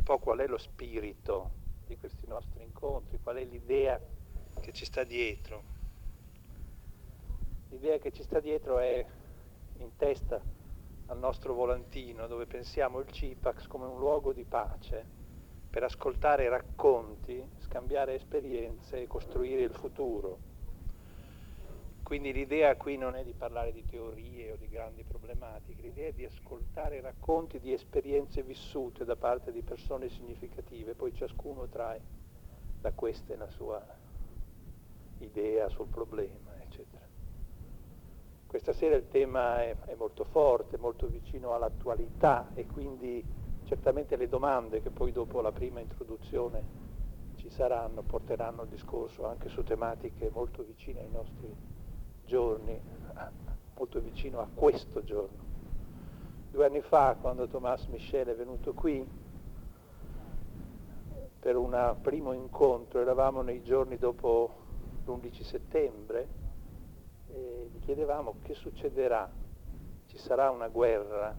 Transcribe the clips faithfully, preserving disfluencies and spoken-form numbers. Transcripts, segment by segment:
po' qual è lo spirito di questi nostri incontri, qual è l'idea che ci sta dietro. L'idea che ci sta dietro è in testa al nostro volantino, dove pensiamo il CIPAX come un luogo di pace per ascoltare racconti, scambiare esperienze e costruire il futuro. Quindi l'idea qui non è di parlare di teorie o di grandi problematiche, l'idea è di ascoltare racconti di esperienze vissute da parte di persone significative, poi ciascuno trae da queste la sua idea sul problema, eccetera. Questa sera il tema è, è molto forte, molto vicino all'attualità e quindi certamente le domande che poi dopo la prima introduzione ci saranno porteranno il discorso anche su tematiche molto vicine ai nostri giorni, molto vicino a questo giorno. Due anni fa, quando Thomas Michel è venuto qui per un primo incontro, eravamo nei giorni dopo l'undici settembre e gli chiedevamo che succederà, ci sarà una guerra,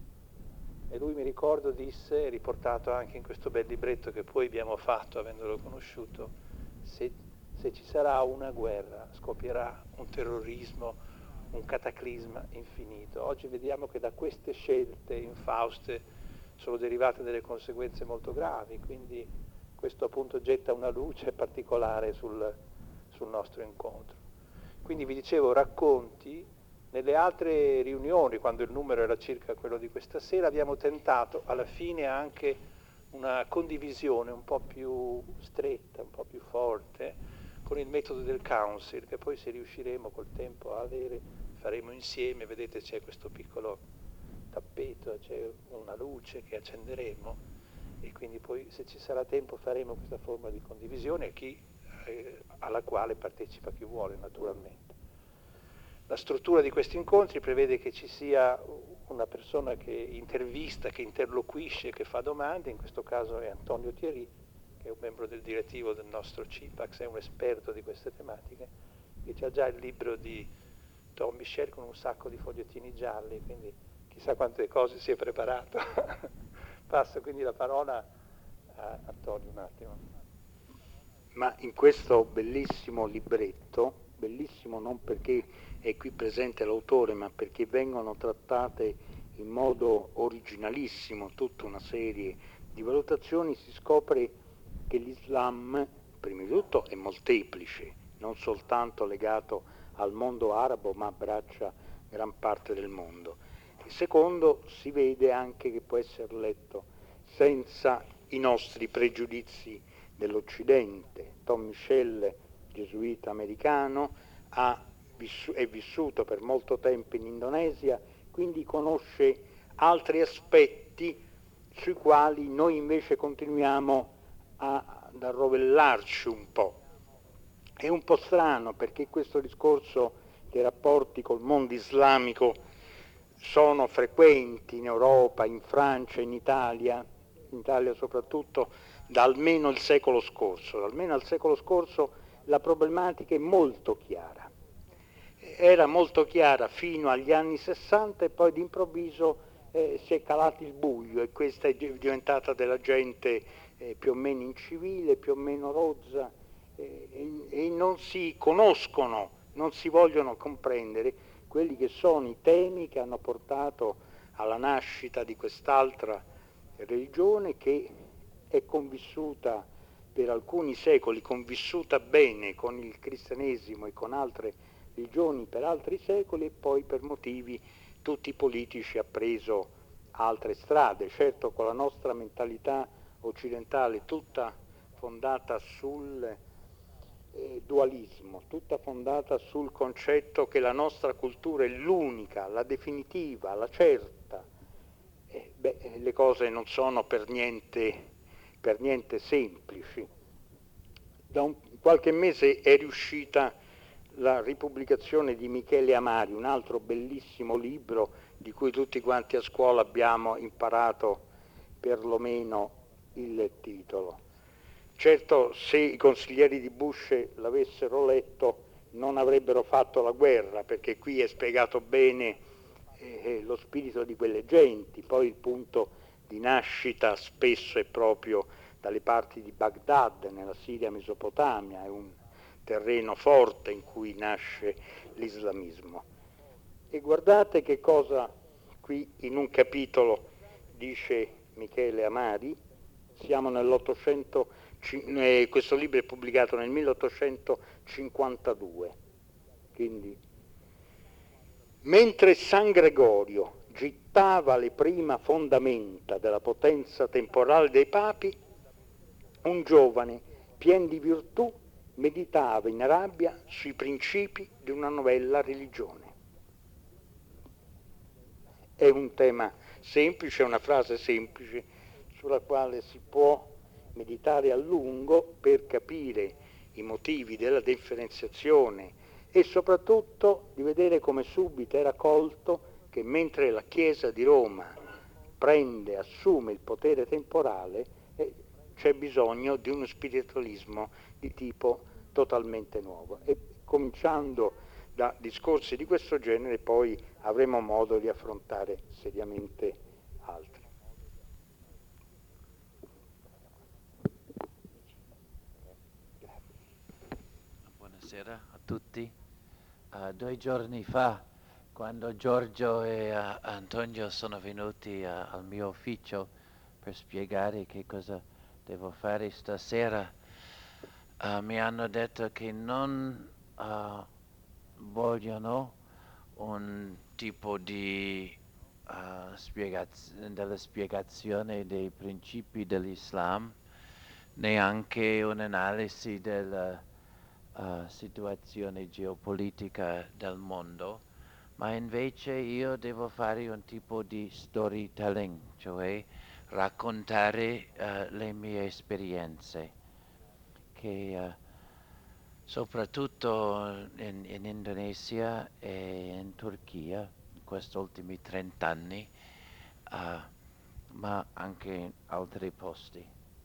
e lui, mi ricordo, disse, riportato anche in questo bel libretto che poi abbiamo fatto avendolo conosciuto, se Se ci sarà una guerra, scoppierà un terrorismo, un cataclisma infinito. Oggi vediamo che da queste scelte infauste sono derivate delle conseguenze molto gravi, quindi questo appunto getta una luce particolare sul, sul nostro incontro. Quindi vi dicevo racconti. Nelle altre riunioni, quando il numero era circa quello di questa sera, abbiamo tentato alla fine anche una condivisione un po' più stretta, un po' più forte, con il metodo del council, che poi se riusciremo col tempo a avere, faremo insieme. Vedete, c'è questo piccolo tappeto, c'è una luce che accenderemo e quindi poi, se ci sarà tempo, faremo questa forma di condivisione chi, eh, alla quale partecipa chi vuole, naturalmente. La struttura di questi incontri prevede che ci sia una persona che intervista, che interloquisce, che fa domande. In questo caso è Antonio Thierry, che è un membro del direttivo del nostro CIPAX, è un esperto di queste tematiche, e c'ha già il libro di Tom Michel con un sacco di fogliettini gialli, quindi chissà quante cose si è preparato. Passo quindi la parola a Antonio un attimo. Ma in questo bellissimo libretto, bellissimo non perché è qui presente l'autore, ma perché vengono trattate in modo originalissimo tutta una serie di valutazioni, si scopre che l'Islam, prima di tutto, è molteplice, non soltanto legato al mondo arabo, ma abbraccia gran parte del mondo. E secondo, si vede anche che può essere letto senza i nostri pregiudizi dell'Occidente. Tom Michel, gesuita americano, ha vissu- è vissuto per molto tempo in Indonesia, quindi conosce altri aspetti sui quali noi invece continuiamo a, ad arrovellarci un po'. È un po' strano perché questo discorso dei rapporti col mondo islamico sono frequenti in Europa, in Francia, in Italia, in Italia soprattutto da almeno il secolo scorso. Almeno al secolo scorso la problematica è molto chiara. Era molto chiara fino agli anni sessanta e poi d'improvviso eh, si è calato il buio e questa è diventata della gente eh, più o meno incivile, più o meno rozza eh, e, e non si conoscono, non si vogliono comprendere quelli che sono i temi che hanno portato alla nascita di quest'altra religione che è convissuta per alcuni secoli, convissuta bene con il cristianesimo e con altre religioni per altri secoli e poi per motivi tutti politici ha preso altre strade, certo con la nostra mentalità occidentale tutta fondata sul eh, dualismo, tutta fondata sul concetto che la nostra cultura è l'unica, la definitiva, la certa. Eh, beh, le cose non sono per niente, per niente semplici. Da un, qualche mese è riuscita la ripubblicazione di Michele Amari, un altro bellissimo libro di cui tutti quanti a scuola abbiamo imparato perlomeno il titolo. Certo, se i consiglieri di Bush l'avessero letto non avrebbero fatto la guerra, perché qui è spiegato bene eh, lo spirito di quelle genti. Poi il punto di nascita spesso è proprio dalle parti di Baghdad, nella Siria Mesopotamia, è un terreno forte in cui nasce l'islamismo. E guardate che cosa qui in un capitolo dice Michele Amari. Siamo nell'Ottocento, eh, questo libro è pubblicato nel milleottocentocinquantadue, quindi mentre San Gregorio gittava le prime fondamenta della potenza temporale dei papi, un giovane pien di virtù meditava in rabbia sui principi di una novella religione. È un tema semplice, una frase semplice sulla quale si può meditare a lungo per capire i motivi della differenziazione e soprattutto di vedere come subito era colto che mentre la Chiesa di Roma prende, assume il potere temporale, eh, c'è bisogno di uno spiritualismo di tipo totalmente nuovo. E cominciando da discorsi di questo genere poi avremo modo di affrontare seriamente altri. Buonasera a tutti. Uh, due giorni fa, quando Giorgio e uh, Antonio sono venuti uh, al mio ufficio per spiegare che cosa devo fare stasera, uh, mi hanno detto che non uh, vogliono un tipo di uh, spiegaz- della spiegazione dei principi dell'Islam, neanche un'analisi della uh, situazione geopolitica del mondo, ma invece io devo fare un tipo di storytelling, cioè raccontare uh, le mie esperienze, che uh, soprattutto in, in Indonesia e in Turchia, in questi ultimi trent'anni, uh, ma anche in altri posti.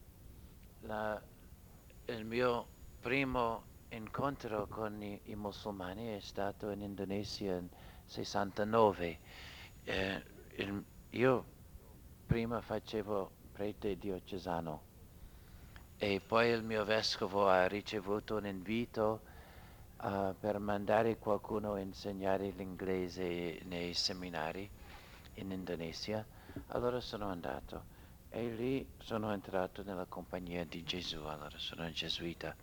La, il mio primo incontro con i, i musulmani è stato in Indonesia nel sessantanove. Eh, il, io prima facevo prete diocesano e poi il mio vescovo ha ricevuto un invito uh, per mandare qualcuno a insegnare l'inglese nei seminari in Indonesia. Allora sono andato e lì sono entrato nella compagnia di Gesù, allora sono gesuita.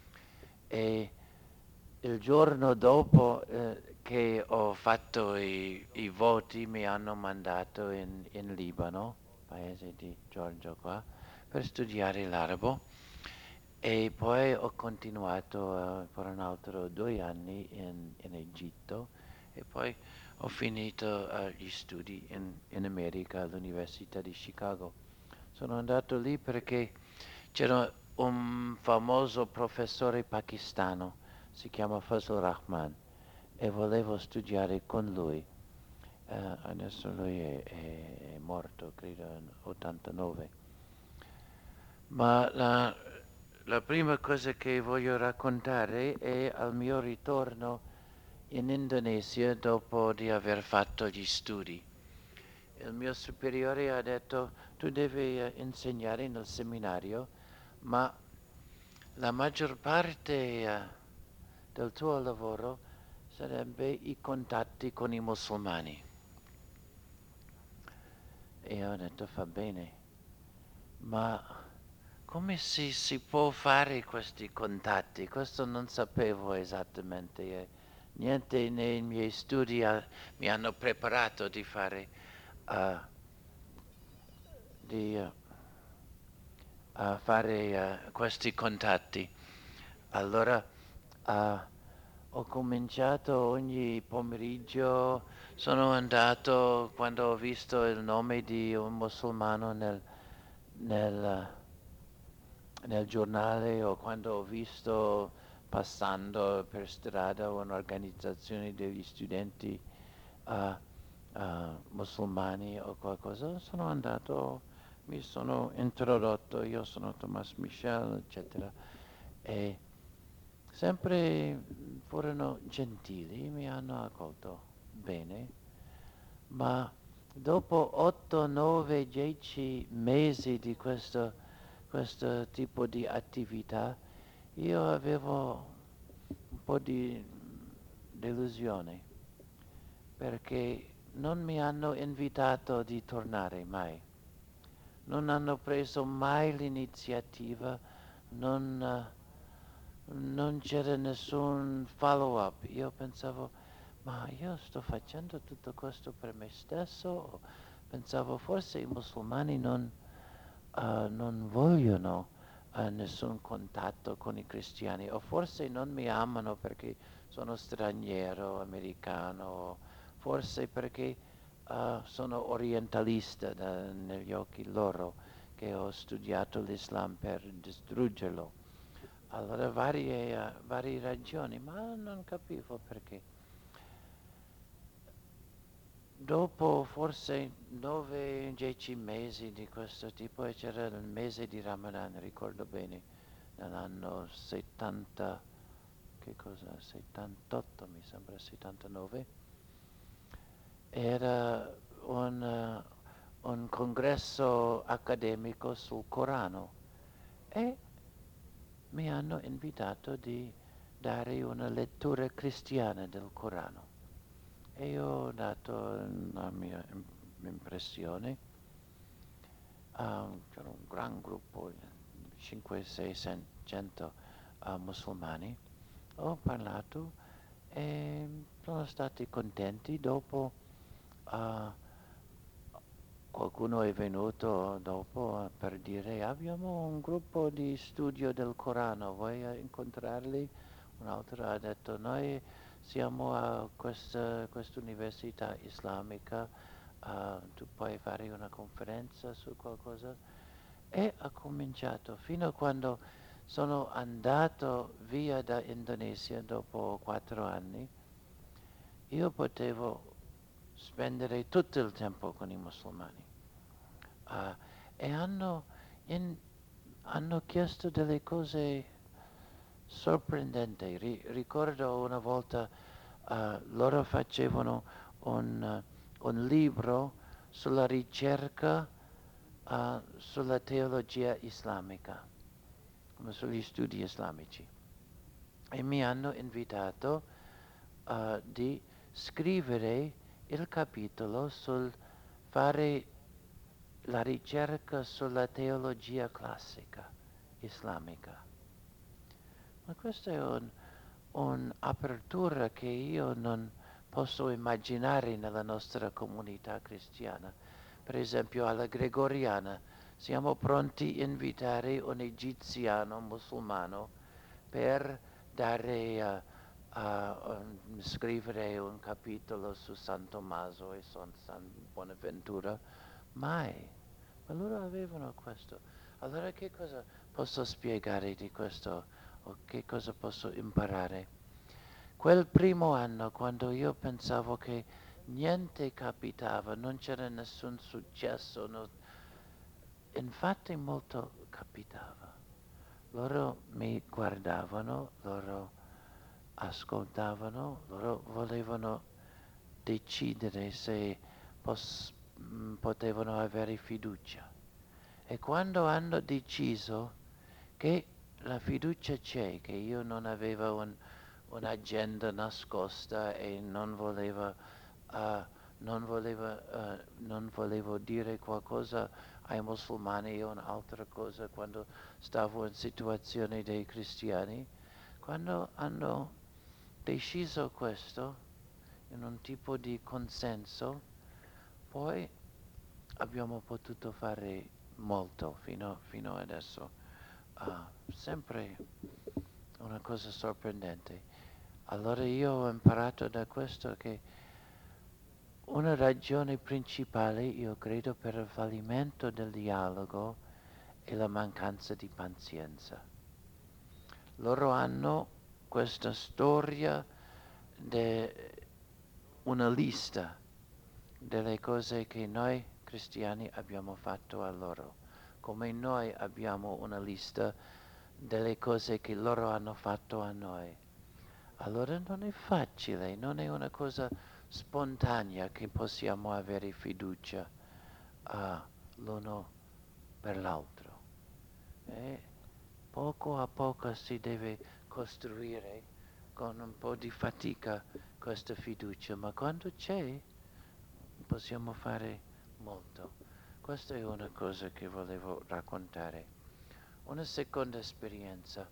E il giorno dopo eh, che ho fatto i, i voti mi hanno mandato in, in Libano, paese di Giorgio qua, per studiare l'arabo e poi ho continuato uh, per un altro due anni in, in Egitto e poi ho finito uh, gli studi in, in America all'Università di Chicago. Sono andato lì perché c'era un famoso professore pakistano, si chiama Fazl Rahman, e volevo studiare con lui. Uh, adesso lui è, è, è morto, credo, nel ottantanove. Ma la, la prima cosa che voglio raccontare è al mio ritorno in Indonesia dopo di aver fatto gli studi. Il mio superiore ha detto: tu devi uh, insegnare nel seminario, ma la maggior parte uh, del tuo lavoro sarebbe i contatti con i musulmani. E ho detto: va bene, ma come si, si può fare questi contatti? Questo non sapevo esattamente. Eh, niente nei miei studi uh, mi hanno preparato di fare uh, di uh, uh, fare uh, questi contatti. Allora uh, ho cominciato ogni pomeriggio, sono andato quando ho visto il nome di un musulmano nel, nel, nel giornale o quando ho visto passando per strada un'organizzazione degli studenti uh, uh, musulmani o qualcosa, sono andato, mi sono introdotto, io sono Thomas Michel, eccetera, e sempre furono gentili, mi hanno accolto bene, ma dopo otto, nove, dieci mesi di questo, questo tipo di attività, io avevo un po' di delusione, perché non mi hanno invitato di tornare mai. Non hanno preso mai l'iniziativa, non, eh, non c'era nessun follow up. Io pensavo, ma io sto facendo tutto questo per me stesso? Pensavo forse i musulmani non, eh, non vogliono eh, nessun contatto con i cristiani, o forse non mi amano perché sono straniero, americano, forse perché uh, sono orientalista da, negli occhi loro, che ho studiato l'Islam per distruggerlo. Allora varie, uh, varie ragioni, ma non capivo perché. Dopo forse nove, dieci mesi di questo tipo, e c'era il mese di Ramadan, ricordo bene, nell'anno settanta, che cosa, settantotto mi sembra, settantanove, era un, uh, un congresso accademico sul Corano e mi hanno invitato di dare una lettura cristiana del Corano. E io ho dato la mia impressione. Uh, c'era un gran gruppo, cinque sei cento uh, musulmani. Ho parlato e sono stati contenti. Dopo uh, qualcuno è venuto dopo per dire abbiamo un gruppo di studio del Corano, vuoi incontrarli? Un altro ha detto noi siamo a questa università islamica, uh, tu puoi fare una conferenza su qualcosa? E ha cominciato fino a quando sono andato via da Indonesia dopo quattro anni. Io potevo spendere tutto il tempo con i musulmani. Uh, e hanno, in, hanno chiesto delle cose sorprendenti. Ri, ricordo una volta uh, loro facevano un, uh, un libro sulla ricerca uh, sulla teologia islamica, sugli studi islamici, e mi hanno invitato uh, di scrivere il capitolo sul fare la ricerca sulla teologia classica islamica. Ma questa è un, un'apertura che io non posso immaginare nella nostra comunità cristiana. Per esempio alla Gregoriana siamo pronti a invitare un egiziano musulmano per dare a, a, a scrivere un capitolo su San Tommaso e San, San Bonaventura. Mai. Ma loro avevano questo. Allora che cosa posso spiegare di questo? O che cosa posso imparare? Quel primo anno, quando io pensavo che niente capitava, non c'era nessun successo, no, infatti molto capitava. Loro mi guardavano, loro ascoltavano, loro volevano decidere se pos- mh, potevano avere fiducia. E quando hanno deciso che la fiducia c'è, che io non avevo un, un'agenda nascosta e non volevo, uh, non, volevo, uh, non volevo dire qualcosa ai musulmani e un'altra cosa quando stavo in situazione dei cristiani, quando hanno deciso questo in un tipo di consenso, poi abbiamo potuto fare molto fino, fino adesso. Uh, sempre una cosa sorprendente. Allora io ho imparato da questo che una ragione principale, io credo, per il fallimento del dialogo è la mancanza di pazienza. Loro hanno questa storia di una lista delle cose che noi cristiani abbiamo fatto a loro, come noi abbiamo una lista delle cose che loro hanno fatto a noi. Allora non è facile, non è una cosa spontanea che possiamo avere fiducia uh, l'uno per l'altro. E poco a poco si deve costruire con un po' di fatica questa fiducia, ma quando c'è possiamo fare molto. Questa è una cosa che volevo raccontare. Una seconda esperienza.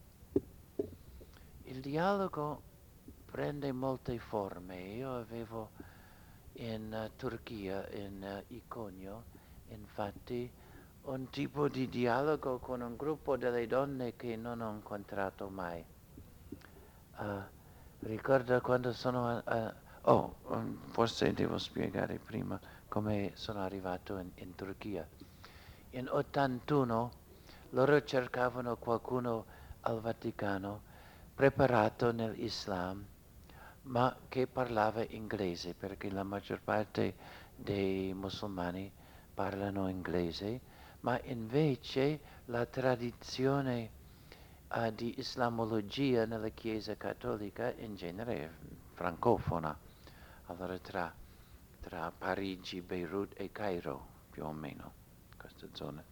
Il dialogo prende molte forme. Io avevo in uh, Turchia, in uh, Iconio, infatti, un tipo di dialogo con un gruppo delle donne che non ho incontrato mai. Uh, ricordo quando sono... Uh, oh, um, forse devo spiegare prima come sono arrivato in, in Turchia. In ottantuno loro cercavano qualcuno al Vaticano preparato nell'Islam, ma che parlava inglese, perché la maggior parte dei musulmani parlano inglese, ma invece la tradizione uh, di islamologia nella Chiesa Cattolica in genere è francofona, allora tra, tra Parigi, Beirut e Cairo più o meno, queste zone.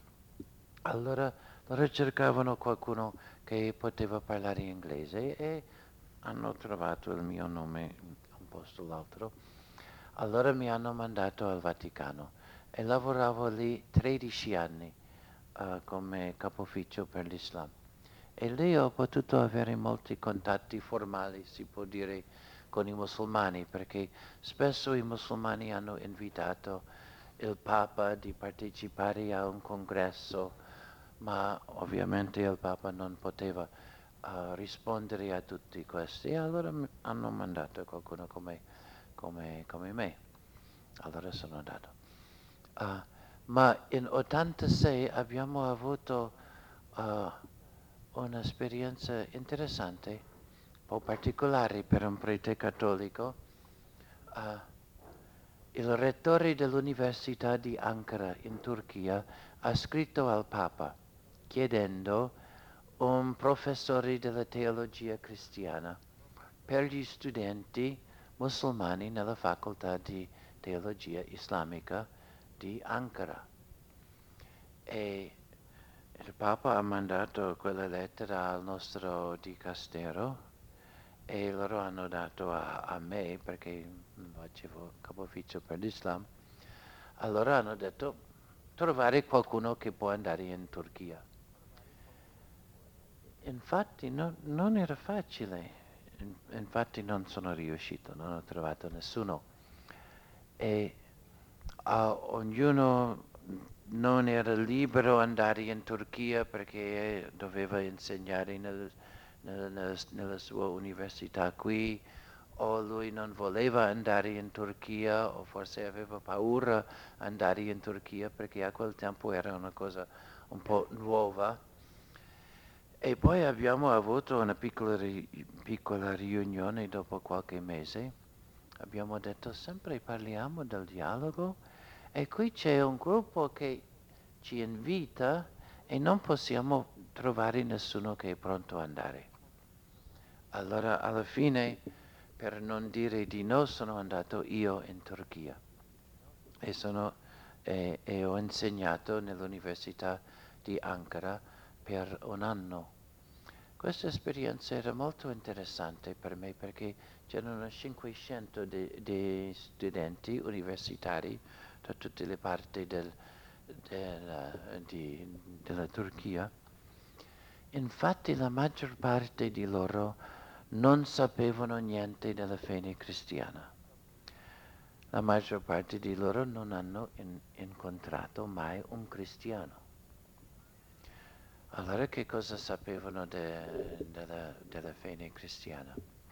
Allora loro cercavano qualcuno che poteva parlare inglese e hanno trovato il mio nome un posto l'altro. Allora mi hanno mandato al Vaticano e lavoravo lì tredici anni uh, come capo ufficio per l'Islam. E lì ho potuto avere molti contatti formali, si può dire, con i musulmani, perché spesso i musulmani hanno invitato il Papa di partecipare a un congresso, ma ovviamente il Papa non poteva uh, rispondere a tutti questi, e allora mi hanno mandato qualcuno come, come, come me. Allora sono andato. Uh, ma in ottantasei abbiamo avuto uh, un'esperienza interessante, un po' particolare per un prete cattolico. Uh, il rettore dell'Università di Ankara in Turchia ha scritto al Papa chiedendo un professore della teologia cristiana per gli studenti musulmani nella facoltà di teologia islamica di Ankara. E il Papa ha mandato quella lettera al nostro dicastero e loro hanno dato a, a me, perché facevo capo ufficio per l'Islam. Allora hanno detto trovare qualcuno che può andare in Turchia. Infatti no, non era facile, infatti non sono riuscito, non ho trovato nessuno. E a ognuno non era libero andare in Turchia perché doveva insegnare nel, nel, nel, nella sua università qui, o lui non voleva andare in Turchia, o forse aveva paura di andare in Turchia perché a quel tempo era una cosa un po' nuova. E poi abbiamo avuto una piccola, ri- piccola riunione dopo qualche mese. Abbiamo detto sempre parliamo del dialogo e qui c'è un gruppo che ci invita e non possiamo trovare nessuno che è pronto ad andare. Allora alla fine, per non dire di no, sono andato io in Turchia e, sono, eh, e ho insegnato nell'Università di Ankara per un anno. Questa esperienza era molto interessante per me perché c'erano cinquecento di studenti universitari da tutte le parti del, della, di, della Turchia. Infatti la maggior parte di loro non sapevano niente della fede cristiana. La maggior parte di loro non hanno in, incontrato mai un cristiano. Allora che cosa sapevano de, della, della fede cristiana?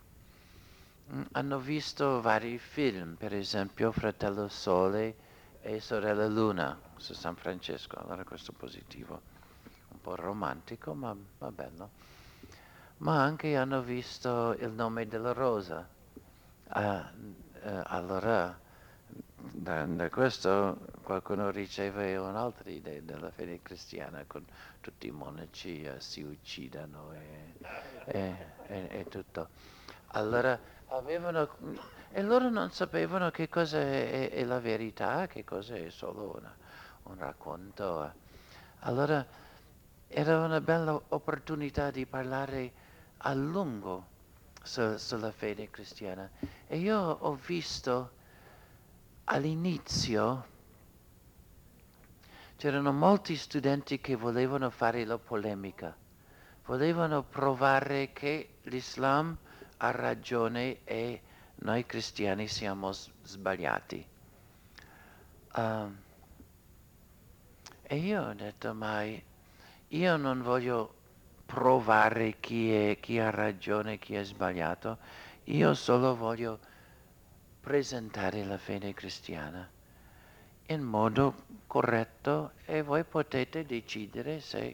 Mm, hanno visto vari film, per esempio Fratello Sole e Sorella Luna su San Francesco, allora questo è positivo, un po' romantico ma, ma bello. Ma anche hanno visto Il nome della rosa. Ah, eh, allora da, da questo qualcuno riceve un'altra idea della fede cristiana, con tutti i monaci eh, si uccidano e, e, e, e tutto. Allora avevano e loro non sapevano che cosa è, è la verità, che cosa è solo una, un racconto. Allora era una bella opportunità di parlare a lungo su- sulla fede cristiana. E io ho visto all'inizio c'erano molti studenti che volevano fare la polemica, volevano provare che l'Islam ha ragione e noi cristiani siamo s- sbagliati. Um, e io ho detto, ma io non voglio provare chi, è, chi ha ragione, chi è sbagliato, io solo voglio presentare la fede cristiana in modo corretto e voi potete decidere se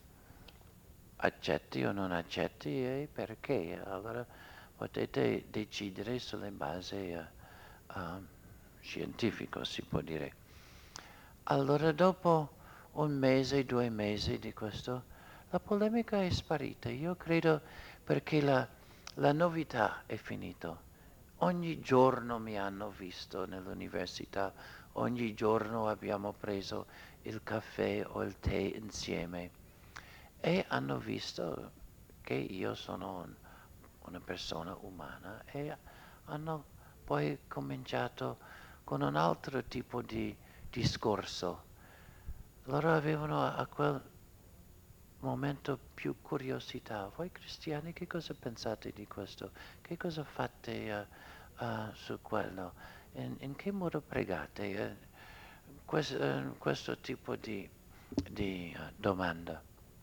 accetti o non accetti e perché. Allora potete decidere sulle basi uh, uh, scientifiche, si può dire. Allora dopo un mese, due mesi di questo, la polemica è sparita. Io credo perché la, la novità è finita. Ogni giorno mi hanno visto nell'università, ogni giorno abbiamo preso il caffè o il tè insieme e hanno visto che io sono un- una persona umana e hanno poi cominciato con un altro tipo di discorso. Loro avevano a a quel momento più curiosità. Voi cristiani che cosa pensate di questo? Che cosa fate uh, uh, su quello? In, in che modo pregate? Eh, quest, eh, questo tipo di, di uh, domanda.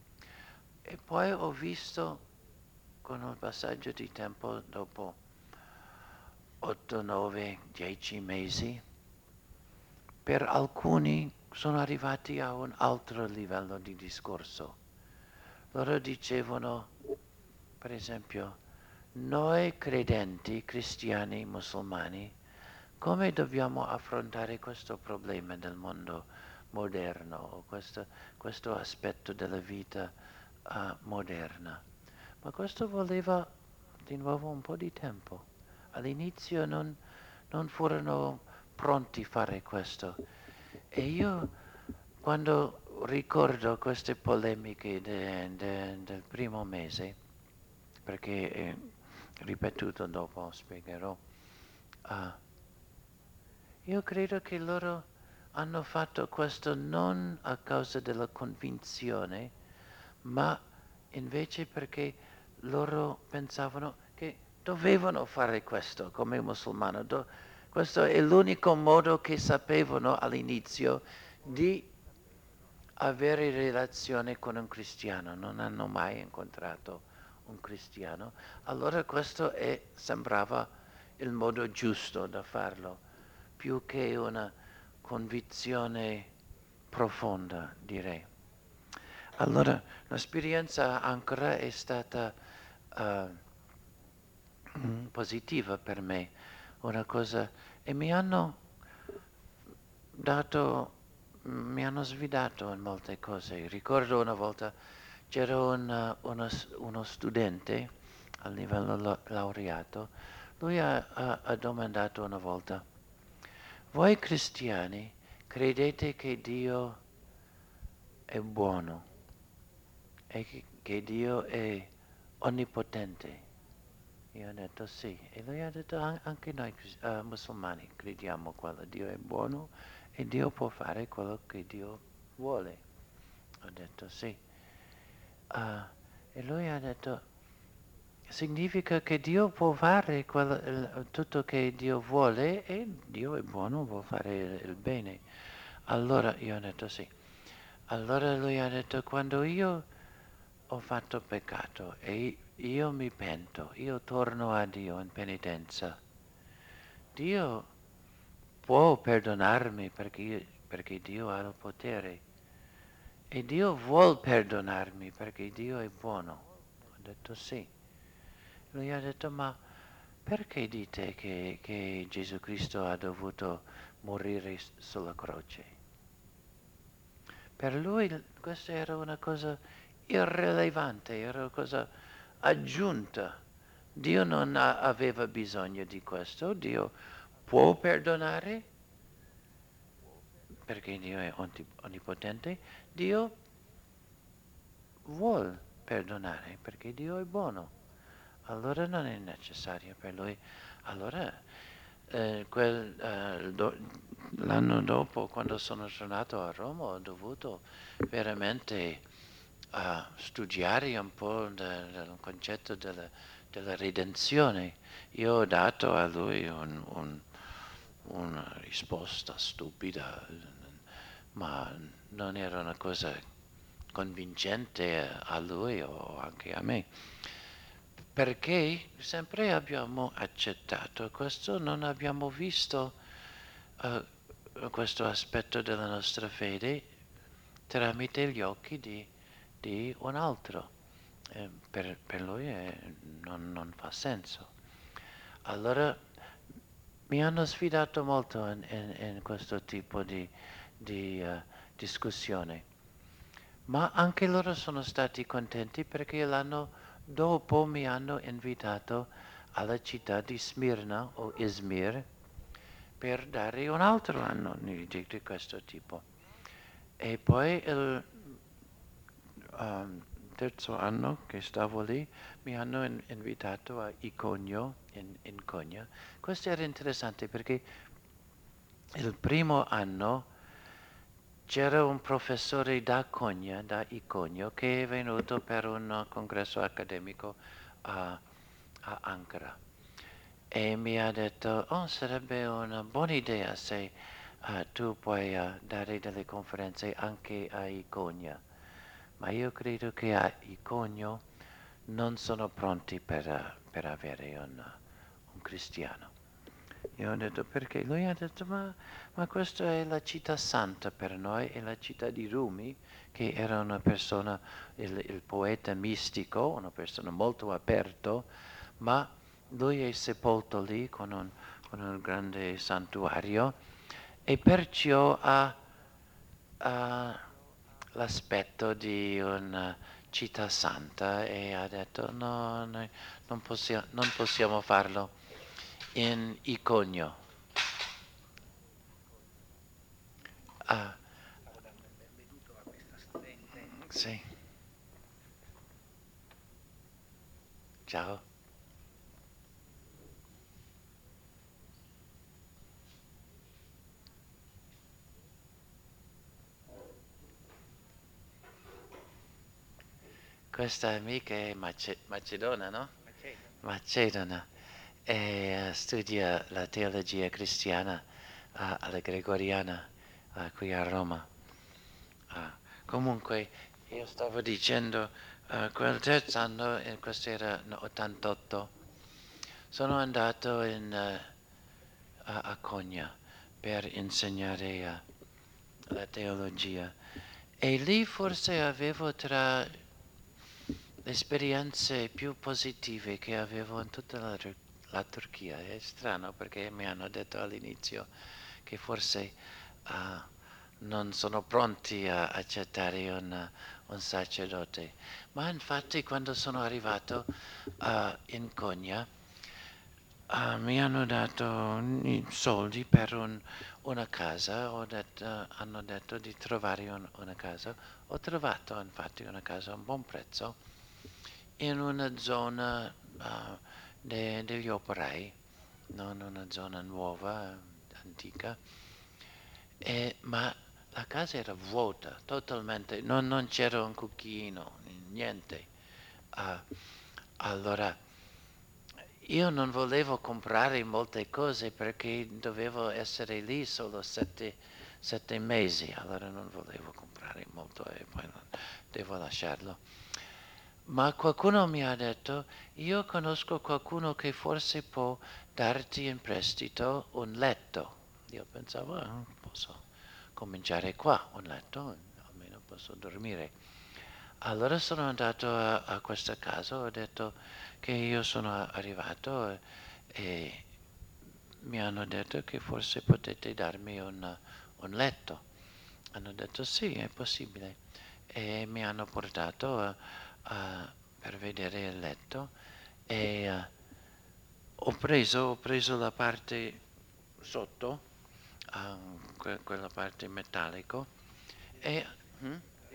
E poi ho visto con un passaggio di tempo dopo otto, nove, dieci mesi, per alcuni sono arrivati a un altro livello di discorso. Loro dicevano, per esempio, noi credenti, cristiani, musulmani, come dobbiamo affrontare questo problema del mondo moderno, o questo, questo aspetto della vita uh, moderna? Ma questo voleva di nuovo un po' di tempo. All'inizio non, non furono pronti a fare questo. E io, quando ricordo queste polemiche de- de- del primo mese, perché è ripetuto dopo, spiegherò, ah, io credo che loro hanno fatto questo non a causa della convinzione, ma invece perché loro pensavano che dovevano fare questo come musulmano. Do- questo è l'unico modo che sapevano all'inizio di avere relazione con un cristiano. Non hanno mai incontrato un cristiano. Allora questo è, sembrava il modo giusto da farlo, più che una convinzione profonda, direi. Allora, l'esperienza ancora è stata uh, positiva per me, una cosa, e mi hanno dato, mi hanno sfidato in molte cose. Ricordo una volta c'era un, uno, uno studente a livello la- laureato, lui ha, ha, ha domandato una volta, voi cristiani credete che Dio è buono e che, che Dio è onnipotente? Io ho detto sì, e lui ha detto "An- anche noi uh, musulmani crediamo quello, Dio è buono e Dio può fare quello che Dio vuole. Ho detto sì. Ah, e lui ha detto significa che Dio può fare quello, il- tutto che Dio vuole e Dio è buono, vuol fare il, il bene. Allora io ho detto sì. Allora lui ha detto quando io ho fatto peccato e io mi pento, io torno a Dio in penitenza. Dio può perdonarmi perché, io- perché Dio ha il potere e Dio vuol perdonarmi perché Dio è buono. Ho detto sì. Lui ha detto ma perché dite che, che Gesù Cristo ha dovuto morire s- sulla croce? Per lui l- questa era una cosa irrilevante, era una cosa aggiunta Dio non ha- aveva bisogno di questo, Dio può perdonare perché Dio è onti- onnipotente, Dio vuol perdonare perché Dio è buono. Allora non è necessario per lui. Allora, eh, quel, eh, do- l'anno dopo, quando sono tornato a Roma, ho dovuto veramente eh, studiare un po' de- del concetto della, della redenzione. Io ho dato a lui un- un- una risposta stupida, ma non era una cosa convincente a lui o anche a me. Perché sempre abbiamo accettato questo, non abbiamo visto eh, questo aspetto della nostra fede tramite gli occhi di, di un altro. Eh, per, per lui è- non, non fa senso. Allora mi hanno sfidato molto in, in- in questo tipo di, di, eh, discussione, ma anche loro sono stati contenti perché l'anno dopo mi hanno invitato alla città di Smirna o Izmir per dare un altro anno di, di- di questo tipo. E poi il um, terzo anno che stavo lì mi hanno in- invitato a Iconio, in, in Cogna. Questo era interessante perché il primo anno c'era un professore da Cogna, da Iconio, che è venuto per un congresso accademico a, a Ankara e mi ha detto, oh, sarebbe una buona idea se uh, tu puoi uh, dare delle conferenze anche a Iconia, ma io credo che a Iconio non sono pronti per, uh, per avere un, un cristiano. Io ho detto perché? Lui ha detto ma, ma questa è la città santa per noi, è la città di Rumi, che era una persona, il, il poeta mistico, una persona molto aperto, ma lui è sepolto lì con un, con un grande santuario e perciò ha, ha l'aspetto di una città santa e ha detto no, noi non, possia- non possiamo farlo in Iconio. Ah, Benvenuto a questa studente. sì, ciao. Questa amica è Mace- Macedona, no? Macedona. E eh, studia la teologia cristiana ah, alla Gregoriana ah, qui a Roma. Ah, comunque, io stavo dicendo, ah, quel terzo anno, eh, questo era no, ottantotto, sono andato in, eh, a, a Cogna per insegnare eh, la teologia e lì forse avevo tra le esperienze più positive che avevo in tutta la, Tur- la Turchia. È strano perché mi hanno detto all'inizio che forse ah, non sono pronti a accettare un, un sacerdote. Ma infatti quando sono arrivato ah, in Cogna ah, mi hanno dato i soldi per un- una casa, ho detto- hanno detto di trovare un- una casa. Ho trovato infatti una casa a un buon prezzo in una zona ah, de- degli operai, non una zona nuova, antica, e- ma la casa era vuota, totalmente, non, non c'era un cucchiaino, niente. Ah, allora, io non volevo comprare molte cose perché dovevo essere lì solo sette, sette mesi, allora non volevo comprare molto e poi non- devo lasciarlo. Ma qualcuno mi ha detto, io conosco qualcuno che forse può darti in prestito un letto. Io pensavo, "Ah, posso cominciare qua, un letto, almeno posso dormire." Allora sono andato a, a questa casa, ho detto che io sono arrivato e, e mi hanno detto che forse potete darmi un, un letto. Hanno detto sì, è possibile. E mi hanno portato a- a- per vedere il letto e eh, ho preso, ho preso la parte sotto, uh, que- quella parte metallico, e hm?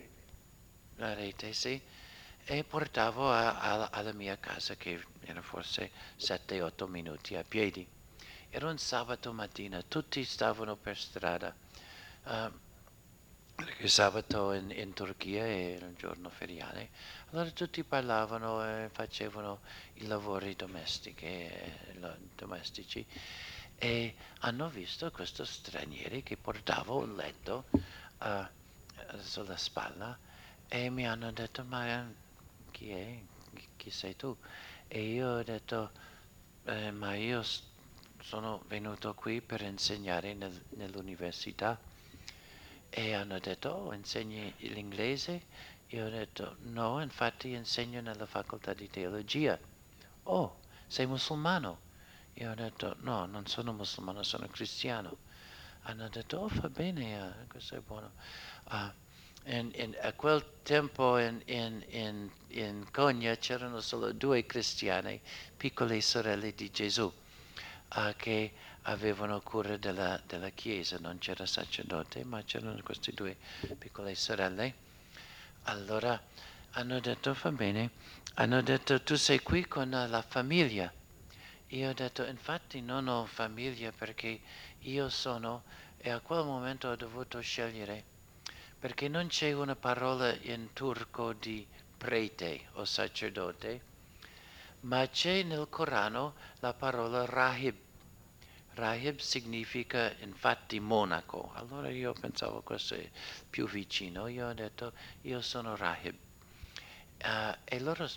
La rete, sì, e portavo a- a- alla mia casa, che era forse sette otto minuti a piedi. Era un sabato mattina, tutti stavano per strada, uh, perché sabato in, in Turchia era un giorno feriale, allora tutti parlavano e facevano i lavori domestici, eh, lo- domestici e hanno visto questo straniero che portava un letto uh, sulla spalla e mi hanno detto, ma eh, chi è? Chi, chi sei tu? E io ho detto, "Eh, ma io s- sono venuto qui per insegnare nel- nell'università. E hanno detto, oh, insegni l'inglese? Io ho detto, no, infatti insegno nella facoltà di teologia. Oh, sei musulmano? Io ho detto, no, non sono musulmano, sono cristiano. Hanno detto, oh, va bene, eh, questo è buono. Ah, in- in- a quel tempo in, in, in, in Cogna c'erano solo due cristiane, piccole sorelle di Gesù, ah, che avevano cura della, della chiesa, non c'era sacerdote, ma c'erano queste due piccole sorelle. Allora hanno detto, va bene, hanno detto, tu sei qui con la famiglia. Io ho detto, infatti non ho famiglia perché io sono, e a quel momento ho dovuto scegliere, perché non c'è una parola in turco di prete o sacerdote, ma c'è nel Corano la parola rahib. Rahib significa infatti monaco. Allora io pensavo questo è più vicino. Io ho detto, io sono rahib. Uh, e loro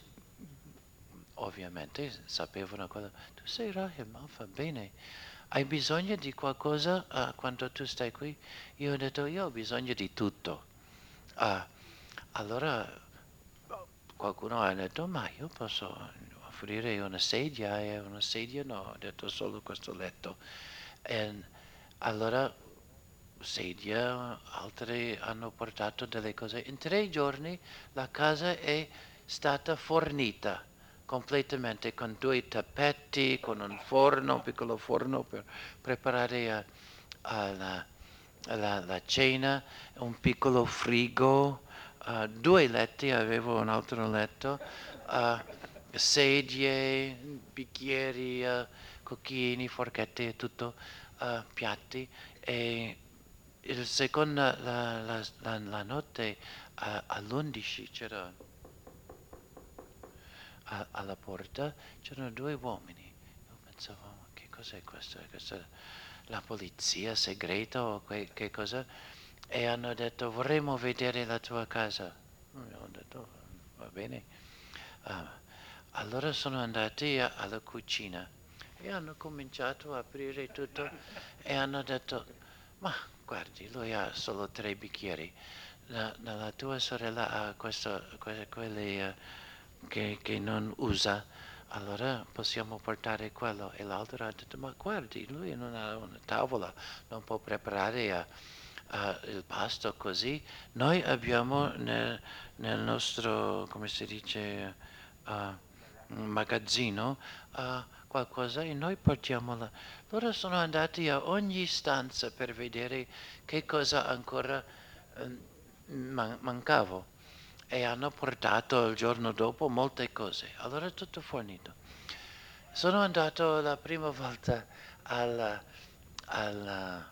ovviamente sapevano cosa. Tu sei rahib, ma va bene. Hai bisogno di qualcosa uh, quando tu stai qui? Io ho detto, io ho bisogno di tutto. Uh, allora qualcuno ha detto, ma io posso offrire una sedia e una sedia no, ho detto solo questo letto. E allora sedia, altri hanno portato delle cose. In tre giorni la casa è stata fornita completamente con due tappeti, con un forno, un piccolo forno per preparare a, a la, la, la cena, un piccolo frigo, uh, due letti, avevo un altro letto, uh, sedie, bicchieri, uh, cucchiaini, forchette, tutto, uh, piatti. E il secondo, la, la, la, la notte uh, all'undici c'era a, alla porta, c'erano due uomini. Io pensavo, ma che cos'è questo? È questa la polizia segreta o que, che cosa? E hanno detto, vorremmo vedere la tua casa. Io ho detto, va bene. Ah, allora sono andati a- alla cucina e hanno cominciato a aprire tutto e hanno detto, ma guardi, lui ha solo tre bicchieri, la, la- la tua sorella ha questo, que- quelli eh, che, che non usa, allora possiamo portare quello. E l'altro ha detto, ma guardi, lui non ha una tavola, non può preparare eh, eh, il pasto così. Noi abbiamo nel, nel nostro, come si dice, eh, magazzino uh, qualcosa e noi portiamola. Loro sono andati a ogni stanza per vedere che cosa ancora eh, man- mancavo e hanno portato il giorno dopo molte cose. Allora è tutto fornito. Sono andato la prima volta alla, alla,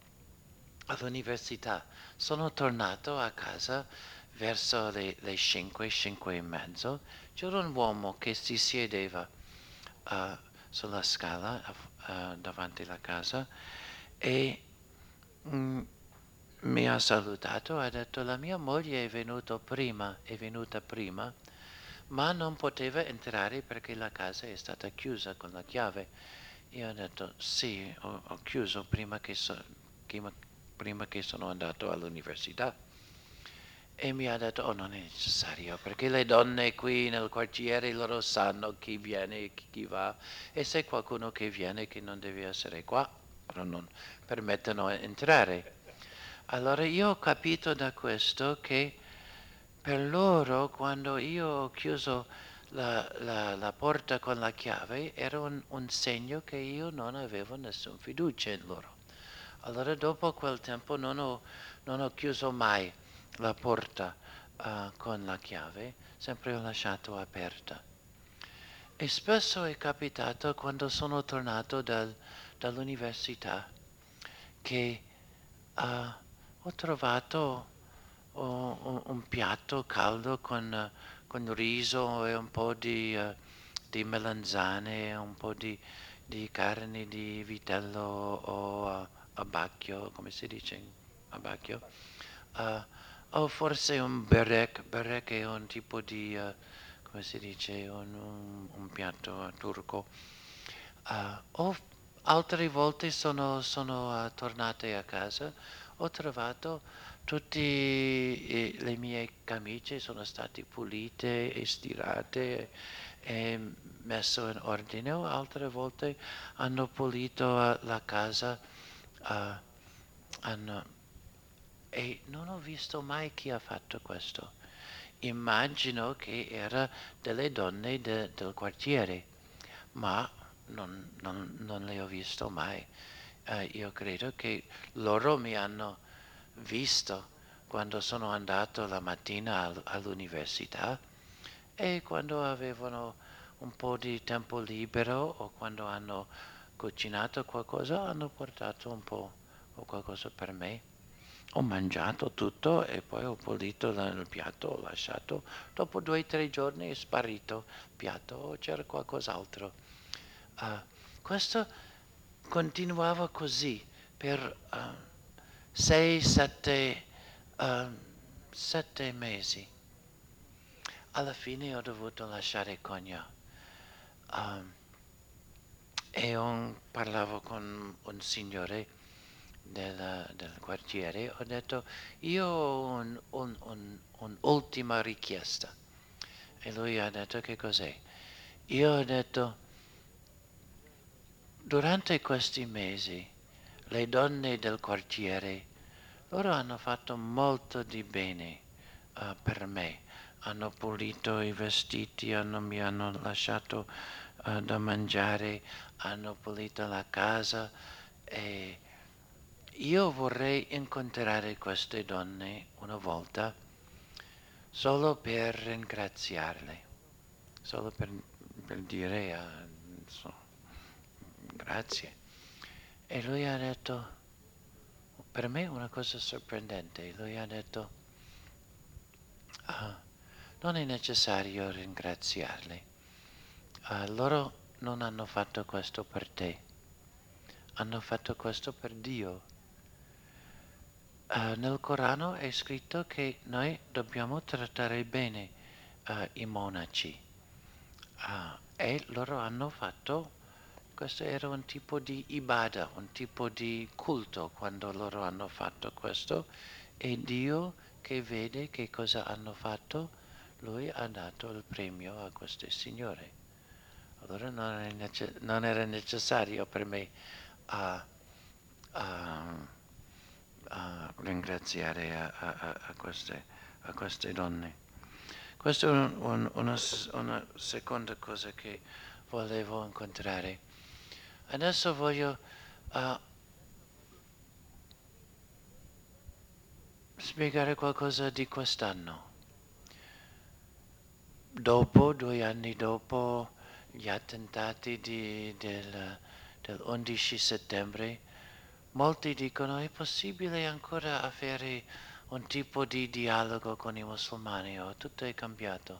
all'università. Sono tornato a casa verso le, le cinque, cinque e mezzo. C'era un uomo che si siedeva uh, sulla scala uh, davanti alla casa e mm, mi ha salutato e ha detto la mia moglie è venuta prima, è venuta prima, ma non poteva entrare perché la casa è stata chiusa con la chiave. Io ho detto sì, ho, ho chiuso prima che, so, prima, prima che sono andato all'università. E mi ha detto, oh non è necessario, perché le donne qui nel quartiere loro sanno chi viene e chi va, e se qualcuno che viene che non deve essere qua, però non permettono di entrare. Allora io ho capito da questo che per loro quando io ho chiuso la, la, la porta con la chiave era un, un segno che io non avevo nessuna fiducia in loro. Allora dopo quel tempo non ho, non ho chiuso mai la porta uh, con la chiave, sempre ho lasciato aperta. E spesso è capitato quando sono tornato dal, dall'università che uh, ho trovato uh, un, un piatto caldo con, uh, con riso e un po' di, uh, di melanzane, un po' di, di carne di vitello o uh, abbacchio, come si dice? Abbacchio? Uh, o forse un berek, berek è un tipo di, uh, come si dice, un, un, un piatto turco. Uh, o altre volte sono, sono uh, tornate a casa, ho trovato tutte le mie camicie sono state pulite e stirate e messo in ordine, o altre volte hanno pulito uh, la casa uh, hanno, e non ho visto mai chi ha fatto questo. Immagino che era delle donne de, del quartiere, ma non, non, non le ho visto mai. Eh, io credo che loro mi hanno visto quando sono andato la mattina al, all'università e quando avevano un po' di tempo libero o quando hanno cucinato qualcosa hanno portato un po' o qualcosa per me. Ho mangiato tutto e poi ho pulito il piatto, ho lasciato. Dopo due o tre giorni è sparito il piatto o c'era qualcos'altro. Uh, questo continuava così per uh, sei, sette, uh, sette mesi. Alla fine ho dovuto lasciare Konya. Um, e un, parlavo con un signore del, del quartiere, ho detto io ho un, un, un, un'ultima richiesta. E lui ha detto che cos'è? Io ho detto durante questi mesi le donne del quartiere, loro hanno fatto molto di bene uh, per me. Hanno pulito i vestiti, hanno, mi hanno lasciato uh, da mangiare, hanno pulito la casa e io vorrei incontrare queste donne una volta solo per ringraziarle, solo per, per dire uh, so, grazie. E lui ha detto, per me una cosa sorprendente, lui ha detto, ah, non è necessario ringraziarli, ah, loro non hanno fatto questo per te, hanno fatto questo per Dio. Uh, nel Corano è scritto che noi dobbiamo trattare bene uh, i monaci uh, e loro hanno fatto, questo era un tipo di ibada, un tipo di culto quando loro hanno fatto questo e Dio che vede che cosa hanno fatto, lui ha dato il premio a queste signore. Allora non, è nece- non era necessario per me uh, uh, a ringraziare a, a, a, queste, a queste donne. Questa è un, un, una, una seconda cosa che volevo incontrare. Adesso voglio uh, spiegare qualcosa di quest'anno. Dopo, due anni dopo gli attentati di, del, dell'undici settembre, molti dicono è possibile ancora avere un tipo di dialogo con i musulmani o tutto è cambiato.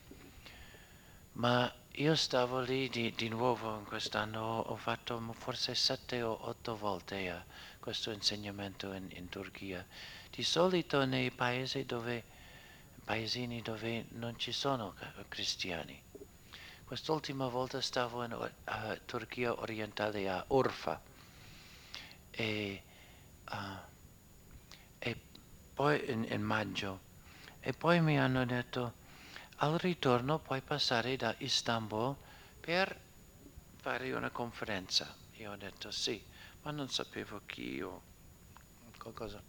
Ma io stavo lì di, di nuovo in quest'anno, ho, ho fatto forse sette o otto volte uh, questo insegnamento in, in Turchia. Di solito nei paesi dove, paesini dove non ci sono cristiani. Quest'ultima volta stavo in uh, Turchia orientale a Urfa e, uh, e poi in, in maggio e poi mi hanno detto al ritorno puoi passare da Istanbul per fare una conferenza. Io ho detto sì, ma non sapevo chi o qualcosa.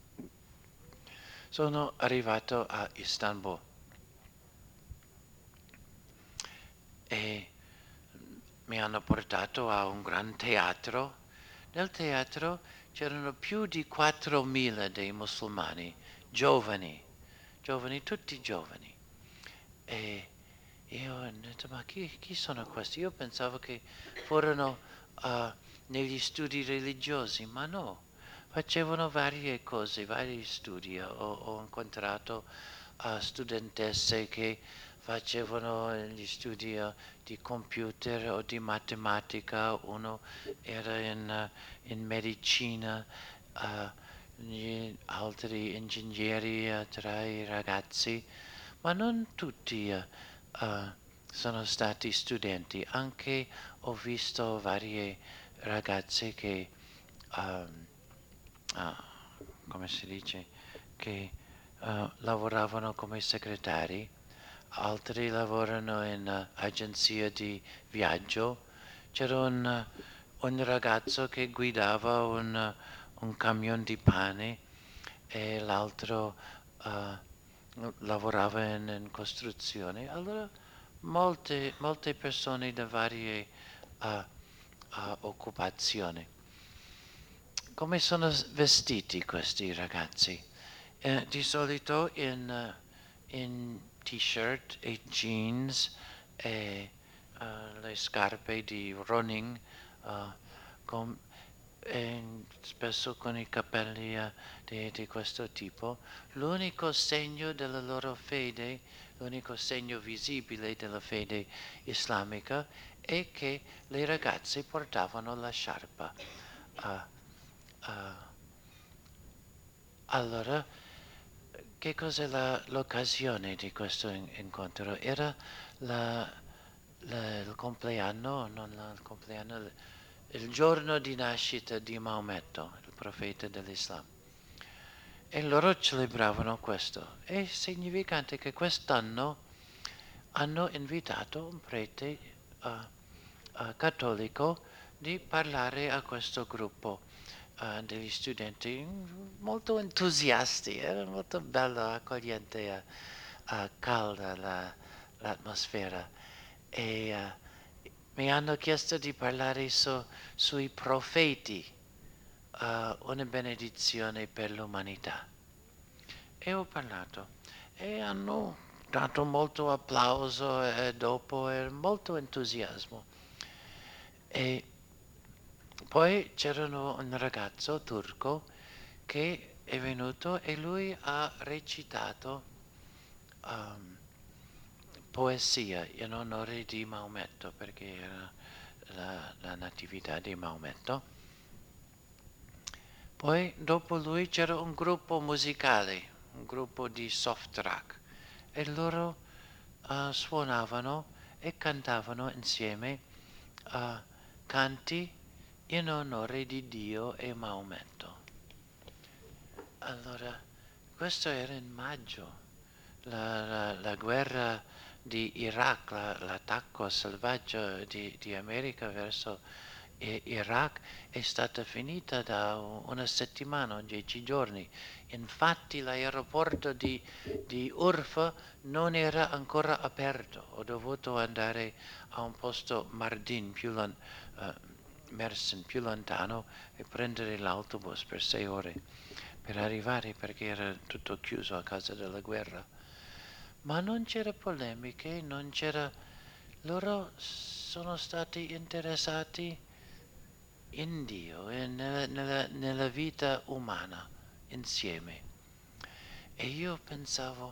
Sono arrivato a Istanbul e mi hanno portato a un gran teatro. Nel teatro c'erano più di quattromila dei musulmani, giovani, giovani, tutti giovani. E io ho detto, ma chi, chi sono questi? Io pensavo che furono uh, negli studi religiosi, ma no, facevano varie cose, vari studi. Ho, ho incontrato uh, studentesse che facevano gli studi uh, di computer o di matematica, uno era in, uh, in medicina, uh, gli altri ingegneri uh, tra i ragazzi, ma non tutti uh, uh, sono stati studenti, anche ho visto varie ragazze che, um, uh, come si dice, che uh, lavoravano come segretari, altri lavorano in uh, agenzia di viaggio. C'era un, uh, un ragazzo che guidava un, uh, un camion di pane e l'altro uh, lavorava in, in costruzione. Allora molte, molte persone da varie uh, uh, occupazioni. Come sono s- vestiti questi ragazzi? Eh, di solito in, uh, in t-shirt e jeans e uh, le scarpe di running, uh, con- e spesso con i capelli uh, di, di questo tipo. L'unico segno della loro fede, l'unico segno visibile della fede islamica è che le ragazze portavano la sciarpa. Uh, uh, allora, che cos'è la- l'occasione di questo in- incontro? Era la- la- il compleanno, non la- il compleanno, il, il giorno di nascita di Maometto, il profeta dell'Islam. E loro celebravano questo. È significante che quest'anno hanno invitato un prete uh, uh, cattolico di parlare a questo gruppo uh, degli studenti molto entusiasti, era molto bella, accogliente, uh, uh, calda la- l'atmosfera. E uh, mi hanno chiesto di parlare su- sui profeti, uh, una benedizione per l'umanità. E ho parlato e hanno dato molto applauso e dopo e molto entusiasmo. E poi c'erano un ragazzo turco che è venuto e lui ha recitato um, poesia in onore di Maometto, perché era la, la natività di Maometto. Poi dopo lui c'era un gruppo musicale, un gruppo di soft rock, e loro uh, suonavano e cantavano insieme uh, canti in onore di Dio e Maometto. Allora, questo era in maggio, la, la, la guerra di Iraq, la, l'attacco selvaggio di, di America verso eh, Iraq è stata finita da una settimana, dieci giorni. Infatti l'aeroporto di, di Urfa non era ancora aperto, ho dovuto andare a un posto Mardin più, lon, uh, Mersin, più lontano e prendere l'autobus per sei ore per arrivare perché era tutto chiuso a causa della guerra. Ma non c'era polemiche, non c'era... Loro sono stati interessati in Dio e nella, nella, nella vita umana insieme. E io pensavo,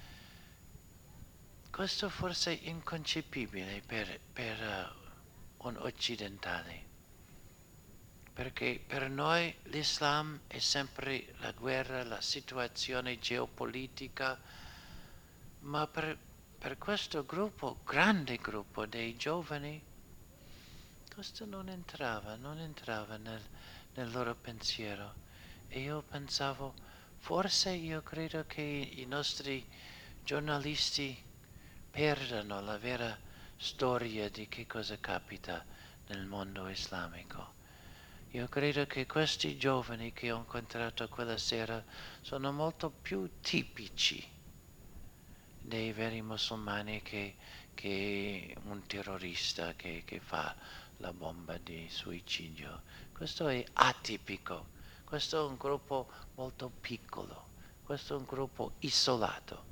questo forse è inconcepibile per, per uh, un occidentale, perché per noi l'Islam è sempre la guerra, la situazione geopolitica, ma per, per questo gruppo, grande gruppo dei giovani, questo non entrava, non entrava nel, nel loro pensiero. E io pensavo, forse io credo che i nostri giornalisti perdano la vera storia di che cosa capita nel mondo islamico. Io credo che questi giovani che ho incontrato quella sera sono molto più tipici dei veri musulmani che, che un terrorista che, che fa la bomba di suicidio. Questo è atipico, questo è un gruppo molto piccolo, questo è un gruppo isolato.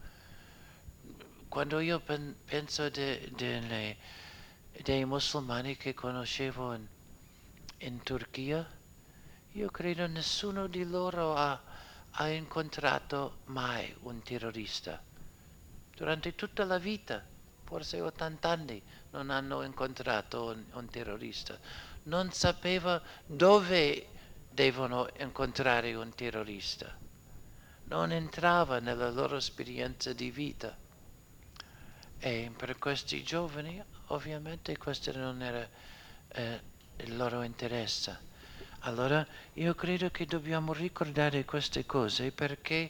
Quando io pen- penso de- delle- dei musulmani che conoscevo in, in Turchia, io credo nessuno di loro ha, ha incontrato mai un terrorista. Durante tutta la vita, forse ottanta anni, non hanno incontrato un, un terrorista. Non sapeva dove devono incontrare un terrorista. Non entrava nella loro esperienza di vita. E per questi giovani, ovviamente, questo non era eh, il loro interesse. Allora, io credo che dobbiamo ricordare queste cose perché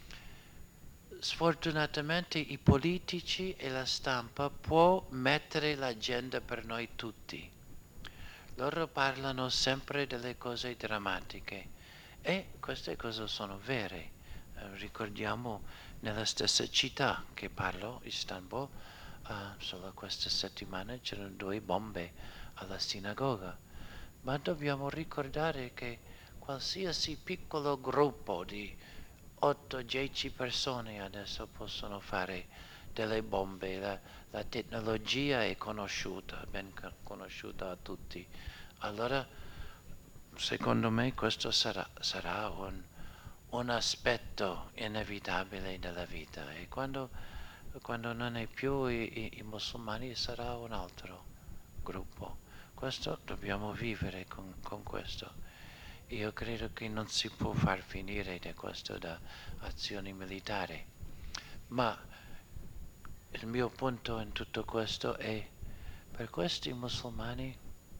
sfortunatamente i politici e la stampa può mettere l'agenda per noi tutti. Loro parlano sempre delle cose drammatiche e queste cose sono vere. Eh, ricordiamo nella stessa città che parlo, Istanbul, eh, solo questa settimana c'erano due bombe alla sinagoga. Ma dobbiamo ricordare che qualsiasi piccolo gruppo di otto dieci persone adesso possono fare delle bombe, la, la tecnologia è conosciuta, ben conosciuta a tutti. Allora, secondo me questo sarà, sarà un, un aspetto inevitabile della vita e quando, quando non è più i, i, i musulmani sarà un altro gruppo. Questo dobbiamo vivere con, con questo. Io credo che non si può far finire da questo da azioni militari, ma il mio punto in tutto questo è per questi musulmani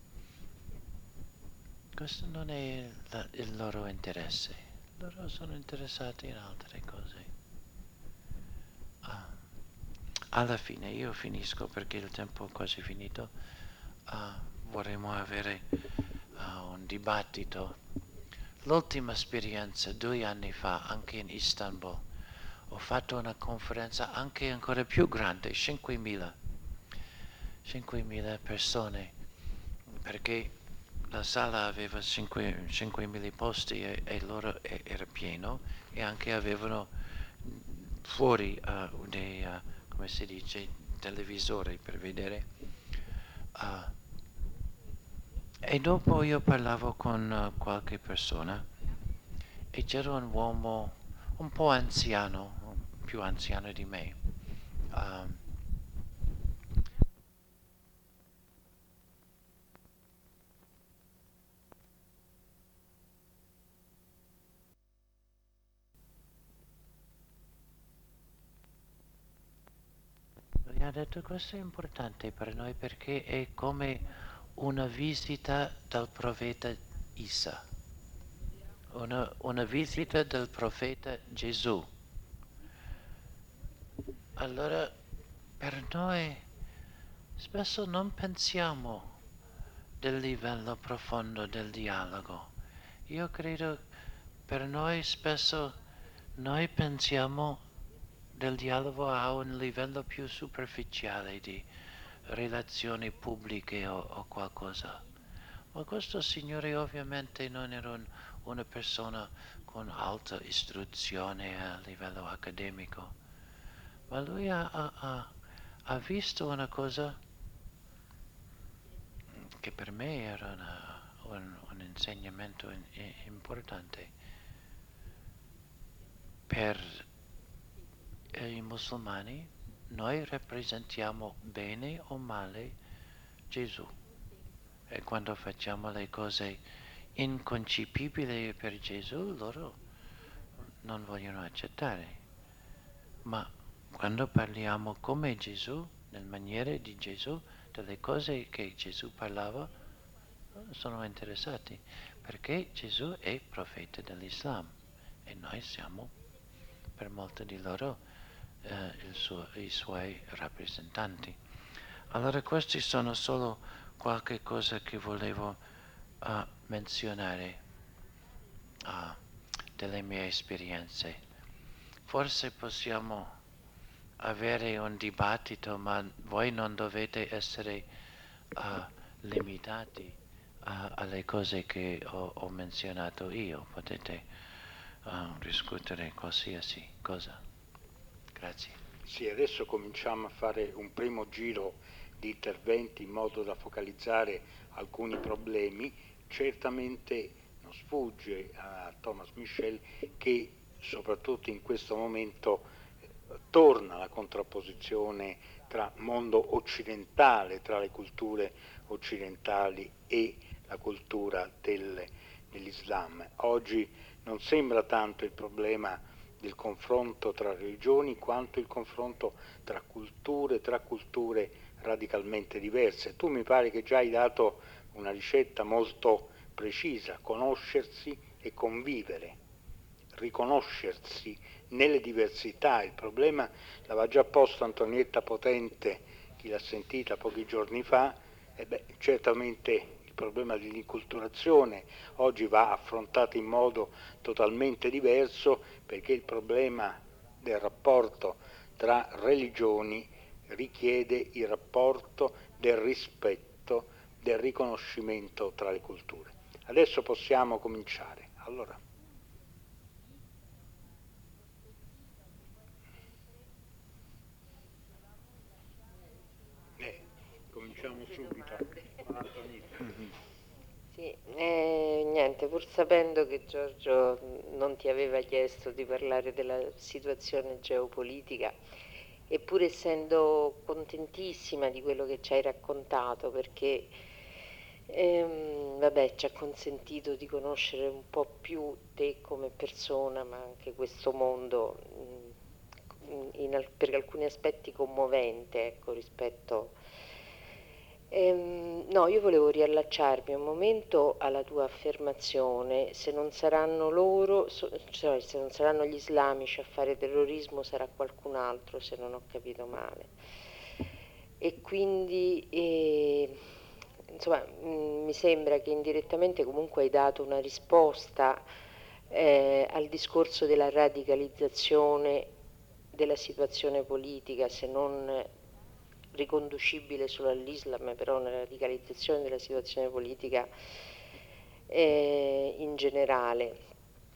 questo non è la, il loro interesse, loro sono interessati in altre cose. Ah, alla fine io finisco perché il tempo è quasi finito. Ah, vorremmo avere ah, un dibattito. L'ultima esperienza, due anni fa, anche in Istanbul, ho fatto una conferenza anche ancora più grande, cinquemila persone, perché la sala aveva cinquemila posti e, e loro e, era pieno e anche avevano fuori uh, dei, uh, come si dice, televisori per vedere. Uh, e dopo io parlavo con uh, qualche persona e c'era un uomo un po' anziano, più anziano di me. Um, Mi ha detto questo è importante per noi perché è come una visita dal profeta Isa, una, una visita del profeta Gesù. Allora per noi spesso non pensiamo del livello profondo del dialogo. Io credo per noi spesso noi pensiamo del dialogo a un livello più superficiale di relazioni pubbliche o, o qualcosa. Ma questo signore ovviamente non era un, una persona con alta istruzione a livello accademico, ma lui ha, ha, ha, ha visto una cosa che per me era una, un, un insegnamento in, in, importante. Per i musulmani noi rappresentiamo bene o male Gesù e quando facciamo le cose inconcepibili per Gesù loro non vogliono accettare, ma quando parliamo come Gesù, nel maniere di Gesù, delle cose che Gesù parlava, sono interessati perché Gesù è profeta dell'Islam e noi siamo per molti di loro eh, il suo, i suoi rappresentanti. Allora questi sono solo qualche cosa che volevo uh, menzionare uh, delle mie esperienze. Forse possiamo avere un dibattito, ma voi non dovete essere uh, limitati uh, alle cose che ho, ho menzionato io, potete uh, discutere qualsiasi cosa. Grazie. Sì, adesso cominciamo a fare un primo giro di interventi in modo da focalizzare alcuni problemi. Certamente non sfugge a Thomas Michel che soprattutto in questo momento eh, torna la contrapposizione tra mondo occidentale, tra le culture occidentali e la cultura del, dell'Islam. Oggi non sembra tanto il problema del confronto tra religioni quanto il confronto tra culture, tra culture radicalmente diverse. Tu mi pare che già hai dato una ricetta molto precisa: conoscersi e convivere, riconoscersi nelle diversità. Il problema l'aveva già posto Antonietta Potente, chi l'ha sentita pochi giorni fa, e beh, certamente il problema dell'inculturazione oggi va affrontato in modo totalmente diverso, perché il problema del rapporto tra religioni richiede il rapporto del rispetto, del riconoscimento tra le culture. Adesso possiamo cominciare. Allora. Eh, cominciamo subito. Mm-hmm. Sì, eh, niente, pur sapendo che Giorgio non ti aveva chiesto di parlare della situazione geopolitica, e pur essendo contentissima di quello che ci hai raccontato, perché ehm, vabbè, ci ha consentito di conoscere un po' più te come persona, ma anche questo mondo mh, in, per alcuni aspetti commovente, ecco, rispetto. Ehm, no, io volevo riallacciarmi un momento alla tua affermazione: se non saranno loro, so- cioè se non saranno gli islamici a fare terrorismo, sarà qualcun altro, se non ho capito male. E quindi, eh, insomma, mh, mi sembra che indirettamente comunque hai dato una risposta eh, al discorso della radicalizzazione della situazione politica, se non riconducibile solo all'Islam, però una radicalizzazione della situazione politica eh, in generale.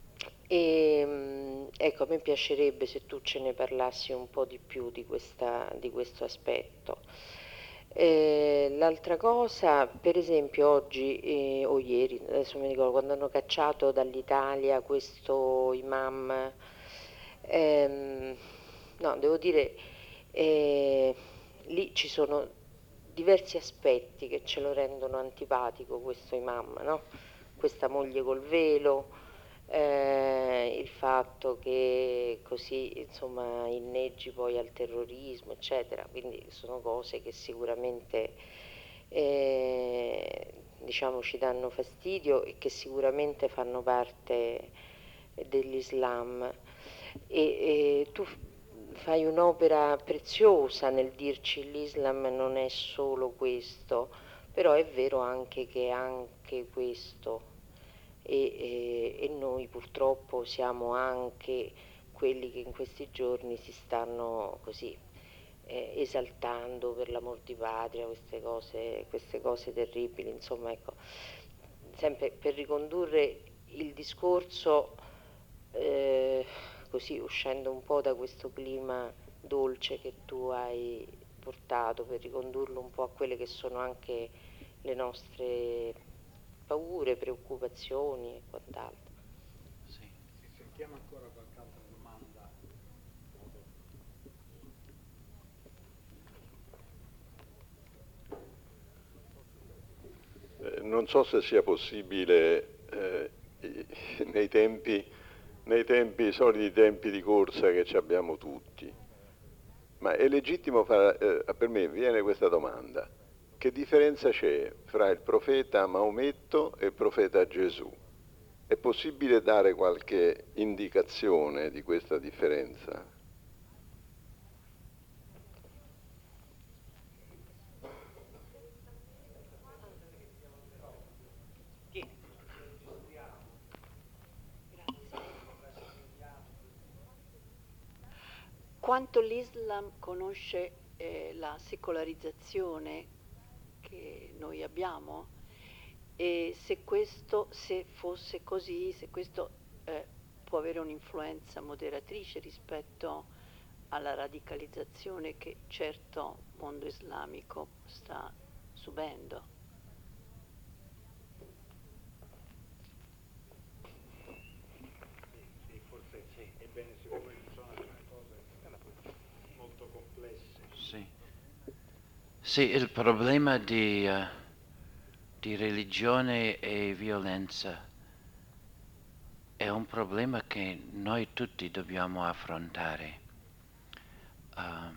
E ecco, a me piacerebbe se tu ce ne parlassi un po' di più di, questa, di questo aspetto. Eh, l'altra cosa, per esempio oggi eh, o ieri, adesso mi ricordo, quando hanno cacciato dall'Italia questo imam, ehm, no, devo dire, eh, lì ci sono diversi aspetti che ce lo rendono antipatico questo imam, no? Questa moglie col velo, eh, il fatto che così insomma inneggi poi al terrorismo, eccetera. Quindi sono cose che sicuramente eh, diciamo ci danno fastidio e che sicuramente fanno parte dell'Islam. E, e tu fai un'opera preziosa nel dirci l'Islam non è solo questo, però è vero anche che è anche questo. E, e, e noi purtroppo siamo anche quelli che in questi giorni si stanno così eh, esaltando per l'amor di patria, queste cose, queste cose terribili, insomma, ecco, sempre per ricondurre il discorso eh, così uscendo un po' da questo clima dolce che tu hai portato, per ricondurlo un po' a quelle che sono anche le nostre paure, preoccupazioni e quant'altro. Sì. Sentiamo ancora qualche altra domanda. Eh, non so se sia possibile eh, nei tempi, nei tempi, i soliti tempi di corsa che ci abbiamo tutti, ma è legittimo fare, eh, per me viene questa domanda: che differenza c'è fra il profeta Maometto e il profeta Gesù? È possibile dare qualche indicazione di questa differenza? quanto l'Islam conosce eh, la secolarizzazione che noi abbiamo, e se questo, se fosse così, se questo eh, può avere un'influenza moderatrice rispetto alla radicalizzazione che certo mondo islamico sta subendo. Sì, forse sì, è bene, siccome ci sono alcune cose molto complesse. Sì, sì, il problema di, uh, di religione e violenza è un problema che noi tutti dobbiamo affrontare. Uh,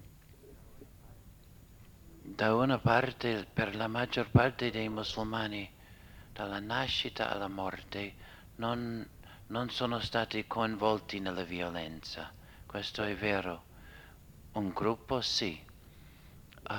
da una parte, per la maggior parte dei musulmani, dalla nascita alla morte, non, non sono stati coinvolti nella violenza. Questo è vero. Un gruppo sì. Uh,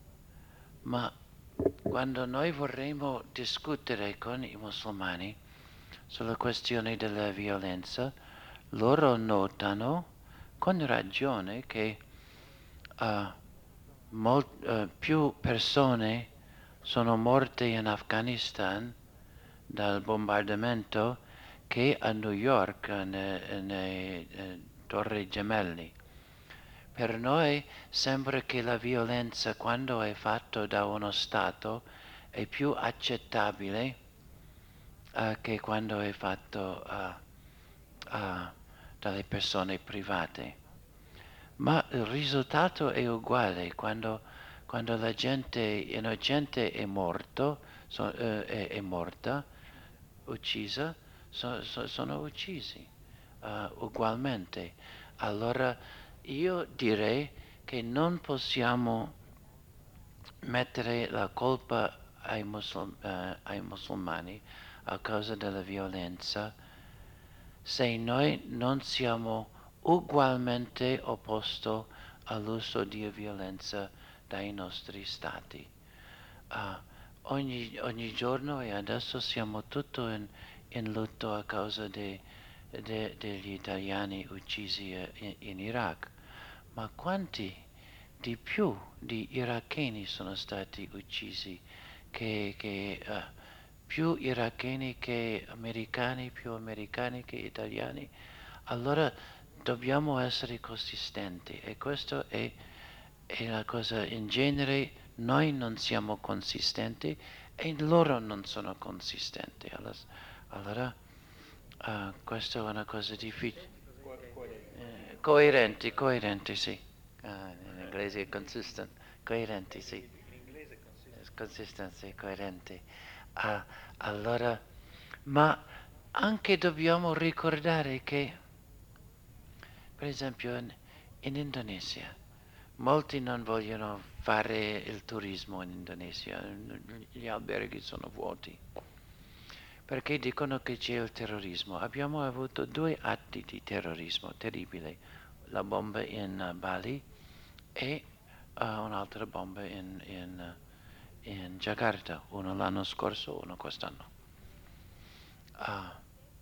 ma quando noi vorremmo discutere con i musulmani sulla questione della violenza, loro notano con ragione che uh, mol, uh, più persone sono morte in Afghanistan dal bombardamento che a New York, nei, nei eh, Torri Gemelli. Per noi sembra che la violenza, quando è fatta da uno Stato, è più accettabile uh, che quando è fatto uh, uh, dalle persone private. Ma il risultato è uguale. Quando, quando la gente innocente è morto, so, uh, è, è morta, uccisa, so, so, sono uccisi uh, ugualmente. Allora io direi che non possiamo mettere la colpa ai, musul, uh, ai musulmani a causa della violenza se noi non siamo ugualmente opposti all'uso di violenza dai nostri stati. Uh, ogni, ogni giorno, e adesso siamo tutti in, in lutto a causa de, de, degli italiani uccisi in, in Iraq, ma quanti di più di iracheni sono stati uccisi che, che uh, più iracheni che americani, più americani che italiani? Allora dobbiamo essere consistenti, e questo è, è la cosa. In genere noi non siamo consistenti e loro non sono consistenti. Allora, allora uh, questa è una cosa difficile. Eh, coerenti, coerenti, sì. Uh, in inglese è consistent. Coerenti, sì. Consistenza, coerenti. Uh, allora, ma anche dobbiamo ricordare che, per esempio, in, in Indonesia, molti non vogliono fare il turismo in Indonesia, gli alberghi sono vuoti, perché dicono che c'è il terrorismo. Abbiamo avuto due atti di terrorismo terribili, la bomba in Bali e uh, un'altra bomba in, in, in Jakarta, uno l'anno scorso, uno quest'anno. Uh,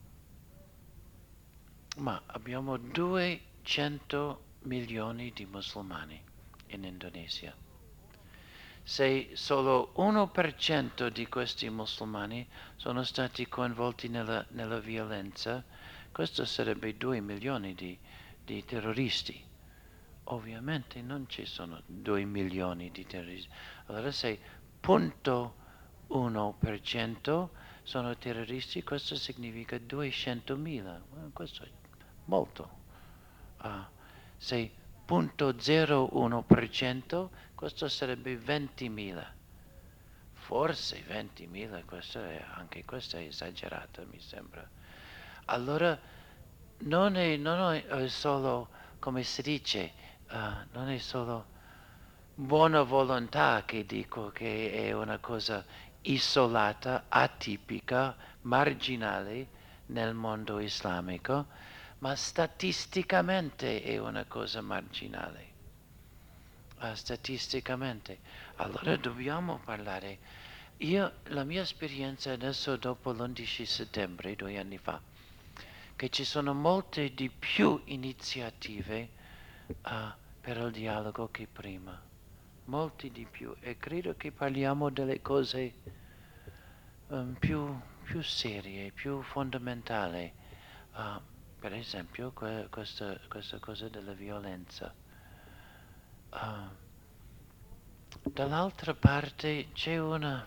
ma abbiamo duecento milioni di musulmani in Indonesia. Se solo uno per cento di questi musulmani sono stati coinvolti nella, nella violenza, questo sarebbe due milioni di, di terroristi. Ovviamente non ci sono due milioni di terroristi. Allora se zero virgola uno per cento sono terroristi, questo significa duecentomila. Questo è molto. Uh, se zero virgola zero uno per cento, questo sarebbe ventimila. Forse ventimila, questo è, anche questo è esagerato, mi sembra. Allora non è, non è solo, come si dice, uh, non è solo buona volontà che dico che è una cosa isolata, atipica, marginale nel mondo islamico, ma statisticamente è una cosa marginale. Uh, statisticamente. Allora dobbiamo parlare. Io, la mia esperienza adesso dopo l'undici settembre, due anni fa, che ci sono molte di più iniziative uh, per il dialogo che prima, molti di più, e credo che parliamo delle cose um, più, più serie, più fondamentali. Uh, per esempio que- questa, questa cosa della violenza. Uh, dall'altra parte c'è una,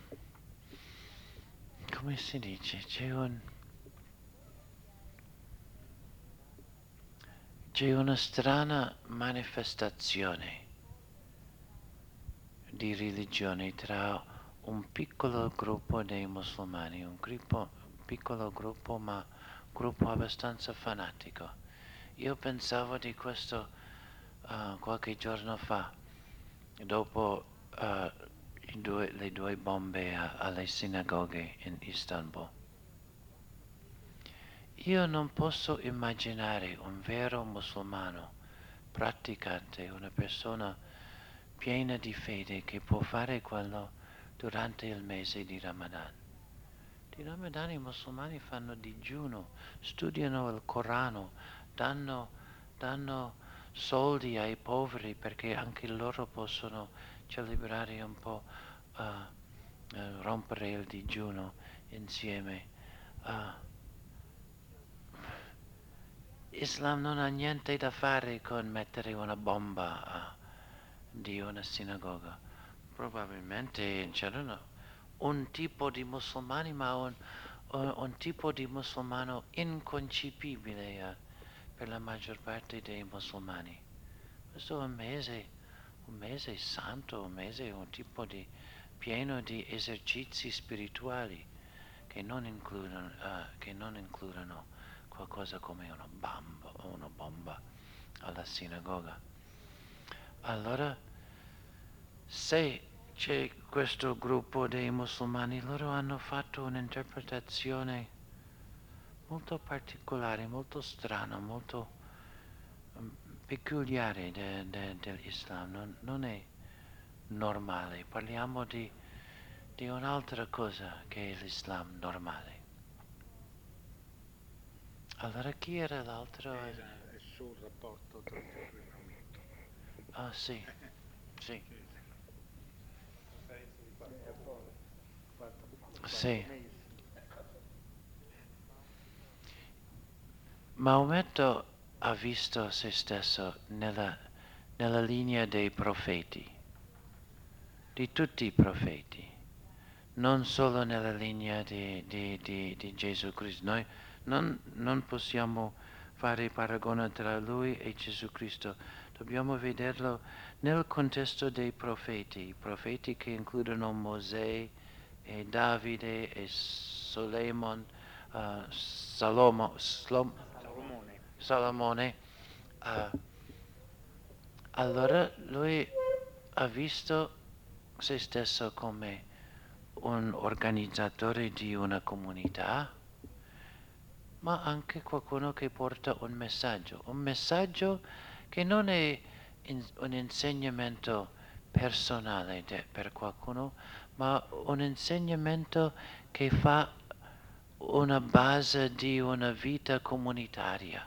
come si dice, c'è un, c'è una strana manifestazione di religione tra un piccolo gruppo dei musulmani, un gruppo, piccolo gruppo ma gruppo abbastanza fanatico. Io pensavo di questo uh, qualche giorno fa, dopo uh, i due, le due bombe a, alle sinagoghe in Istanbul. Io non posso immaginare un vero musulmano praticante, una persona piena di fede che può fare quello durante il mese di Ramadan. Di Ramadan i musulmani fanno digiuno, studiano il Corano, danno, danno soldi ai poveri perché anche loro possono celebrare un po', uh, uh, rompere il digiuno insieme. Uh, Islam non ha niente da fare con mettere una bomba a, di una sinagoga. Probabilmente c'erano un tipo di musulmani, ma un, un, un tipo di musulmano inconcepibile eh, per la maggior parte dei musulmani. Questo è un mese, un mese santo, un mese un tipo di pieno di esercizi spirituali che non includono, uh, che non includono qualcosa come una bomba o una bomba alla sinagoga. Allora, se c'è questo gruppo dei musulmani, loro hanno fatto un'interpretazione molto particolare, molto strana, molto um, peculiare de, de, dell'Islam. Non, non è normale, parliamo di, di un'altra cosa che è l'Islam normale. Allora chi era l'altro? Era sul rapporto tra il rinnovamento. Ah sì, sì. Sì. Maometto ha visto se stesso nella, nella linea dei profeti, di tutti i profeti, non solo nella linea di, di, di, di Gesù Cristo. Noi non, non possiamo fare paragone tra lui e Gesù Cristo, dobbiamo vederlo nel contesto dei profeti, i profeti che includono Mosè e Davide e Solemon, uh, Salomo, Slom, Salomone. Salomone. Uh, allora lui ha visto se stesso come un organizzatore di una comunità, ma anche qualcuno che porta un messaggio, un messaggio che non è in, un insegnamento personale de, per qualcuno, ma un insegnamento che fa una base di una vita comunitaria.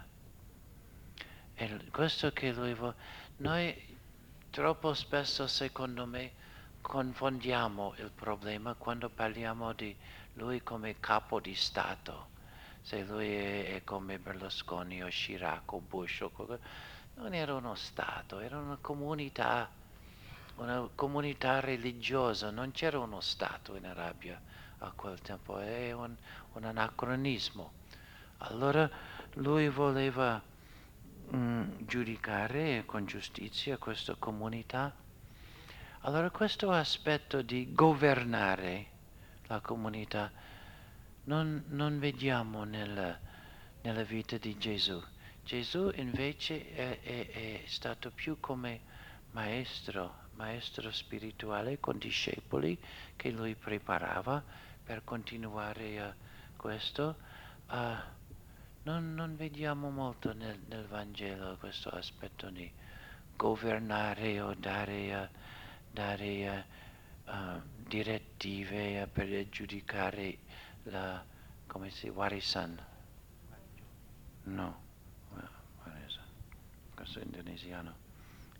E questo che lui vuole, noi troppo spesso, secondo me, confondiamo il problema quando parliamo di lui come capo di Stato. Se lui è, è come Berlusconi o Chirac o Bush o qualcosa, non era uno Stato, era una comunità, una comunità religiosa, non c'era uno Stato in Arabia a quel tempo, è un, un anacronismo. Allora lui voleva mm, giudicare con giustizia questa comunità. Allora questo aspetto di governare la comunità non, non vediamo nel, nella vita di Gesù. Gesù invece è, è, è stato più come maestro, maestro spirituale con discepoli che lui preparava per continuare uh, questo. Uh, non, non vediamo molto nel, nel Vangelo questo aspetto di governare o dare, uh, dare uh, uh, direttive uh, per giudicare la, come si, warisan. No, warisan, questo è indonesiano.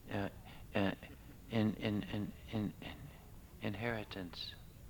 uh, uh, in, in, in, in, in inheritance,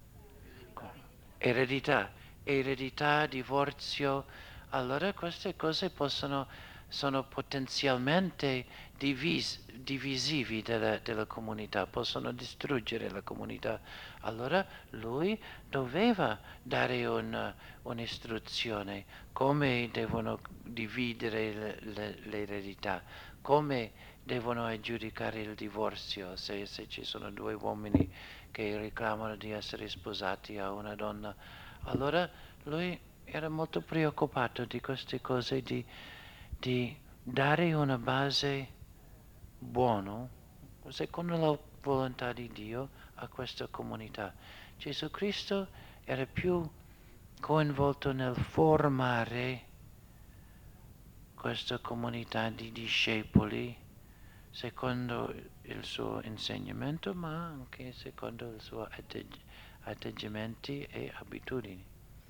eredità, eredità, divorzio. Allora queste cose possono, sono potenzialmente divis, divisivi della, della comunità, possono distruggere la comunità. Allora lui doveva dare un, un'istruzione, come devono dividere le, le, l'eredità, come devono aggiudicare il divorzio se, se ci sono due uomini che reclamano di essere sposati a una donna. Allora lui era molto preoccupato di queste cose, di, di dare una base buona, secondo la volontà di Dio, a questa comunità. Gesù Cristo era più coinvolto nel formare questa comunità di discepoli secondo il suo insegnamento, ma anche secondo i suoi atteggi- atteggiamenti e abitudini.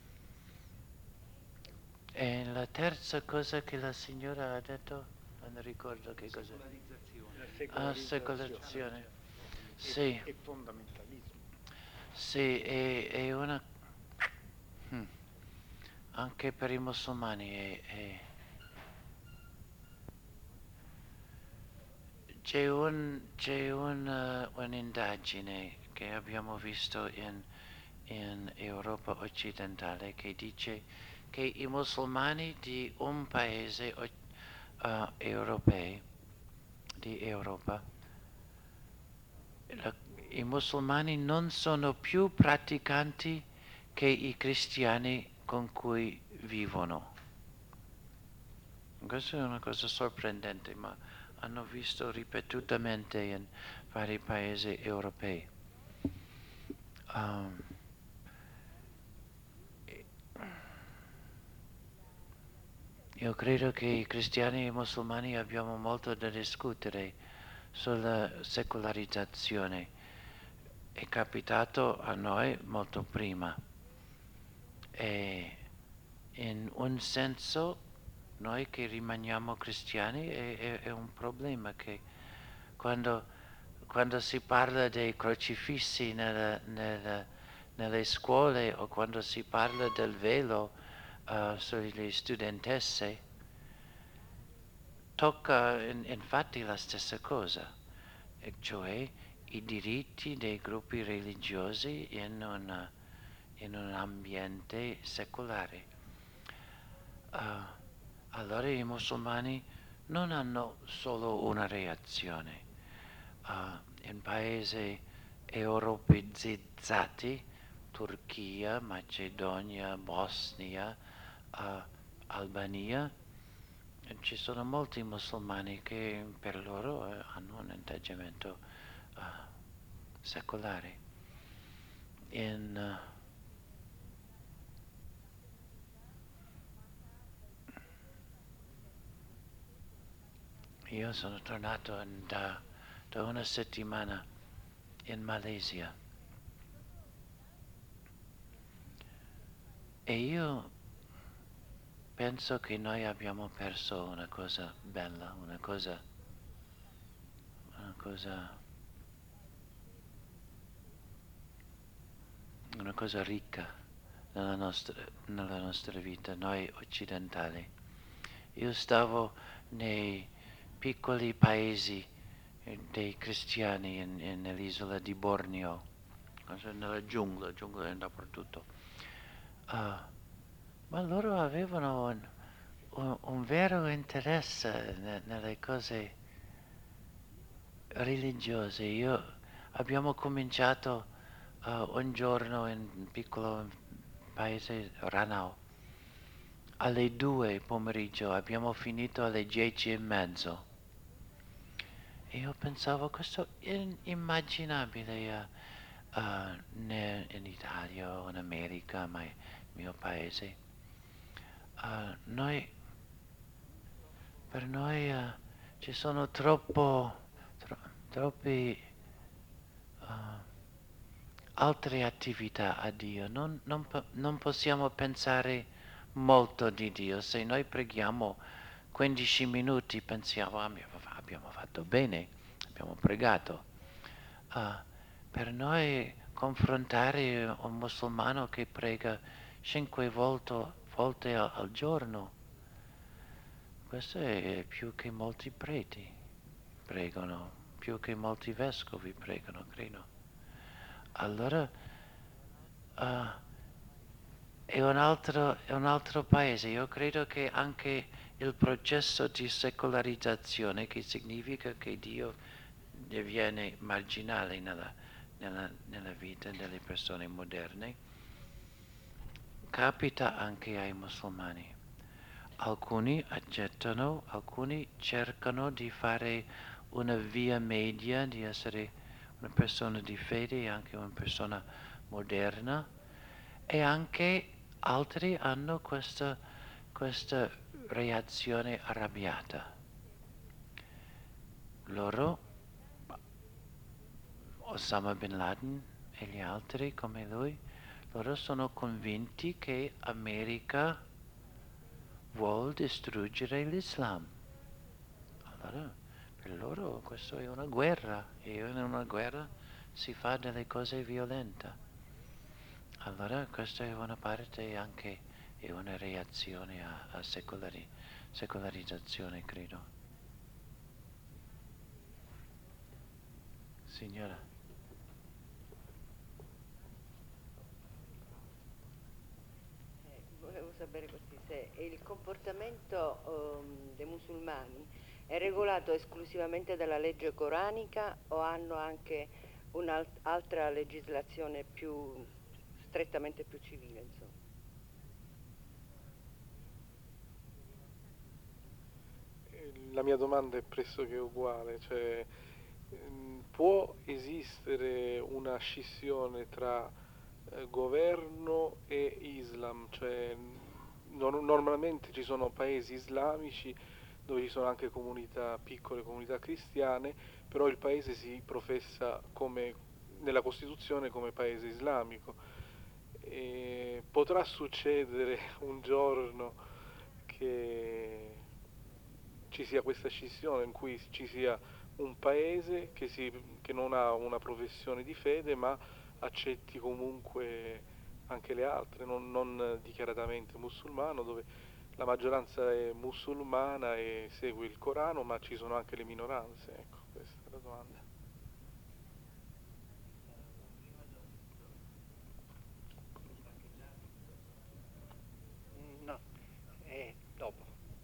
E la terza cosa che la signora ha detto, non ricordo che cosa. La Ah, secolarizzazione. secolarizzazione. Sì, E, e fondamentalismo. sì, è, è una... hmm, anche per i musulmani è... è C'è, un, c'è un, uh, un'indagine che abbiamo visto in, in Europa occidentale che dice che i musulmani di un paese uh, europeo, di Europa, la, i musulmani non sono più praticanti che i cristiani con cui vivono. Questa è una cosa sorprendente, ma hanno visto ripetutamente in vari paesi europei. Um, io credo che i cristiani e i musulmani abbiamo molto da discutere sulla secolarizzazione. È capitato a noi molto prima e in un senso noi che rimaniamo cristiani è, è, è un problema che quando, quando si parla dei crocifissi nella, nella, nelle scuole o quando si parla del velo uh, sulle studentesse, tocca in, infatti la stessa cosa, e cioè i diritti dei gruppi religiosi in, una, in un ambiente secolare. Uh, allora i musulmani non hanno solo una reazione. Uh, in paesi europeizzati, Turchia, Macedonia, Bosnia, uh, Albania, ci sono molti musulmani che per loro eh, hanno un atteggiamento uh, secolare. In, uh, io sono tornato in, da, da una settimana in Malesia e io penso che noi abbiamo perso una cosa bella, una cosa, una cosa, una cosa ricca nella nostra, nella nostra vita, noi occidentali. Io stavo nei piccoli paesi dei cristiani in, in, nell'isola di Borneo, nella giungla, giungla dappertutto. Uh, ma loro avevano un, un, un vero interesse ne, nelle cose religiose. Io abbiamo cominciato uh, un giorno in un piccolo paese, Ranao, alle due pomeriggio, abbiamo finito alle dieci e mezzo. E io pensavo, questo è inimmaginabile uh, uh, in Italia o in America, ma il mio paese. Uh, noi, per noi uh, ci sono troppo, tro, troppi uh, altre attività a Dio. Non, non, non possiamo pensare molto di Dio. Se noi preghiamo quindici minuti pensiamo, ah, abbiamo fatto bene. abbiamo pregato. Uh, per noi confrontare un musulmano che prega cinque volte, volte al, al giorno, questo è più che molti preti pregano, più che molti vescovi pregano, credo. Allora uh, è, un altro, è un altro paese. Io credo che anche il processo di secolarizzazione, che significa che Dio diviene marginale nella, nella, nella vita delle persone moderne, capita anche ai musulmani. Alcuni accettano, alcuni cercano di fare una via media, di essere una persona di fede e anche una persona moderna, e anche altri hanno questa, questa reazione arrabbiata. Loro, Osama Bin Laden e gli altri come lui, loro sono convinti che America vuol distruggere l'Islam. Allora, per loro questo è una guerra, e in una guerra si fa delle cose violente. Allora questa è una parte anche, è una reazione a, a secolari, secolarizzazione, credo. Signora. Eh, volevo sapere così, se il comportamento um, dei musulmani è regolato esclusivamente dalla legge coranica o hanno anche un'altra legislazione più strettamente più civile, insomma? La mia domanda è pressoché uguale, cioè può esistere una scissione tra eh, governo e Islam? Cioè, no, normalmente ci sono paesi islamici dove ci sono anche comunità, piccole comunità cristiane, però il paese si professa come, nella Costituzione come paese islamico. E potrà succedere un giorno che ci sia questa scissione in cui ci sia un paese che, si, che non ha una professione di fede ma accetti comunque anche le altre, non, non dichiaratamente musulmano, dove la maggioranza è musulmana e segue il Corano, ma ci sono anche le minoranze. Ecco, questa è la domanda. No, è dopo.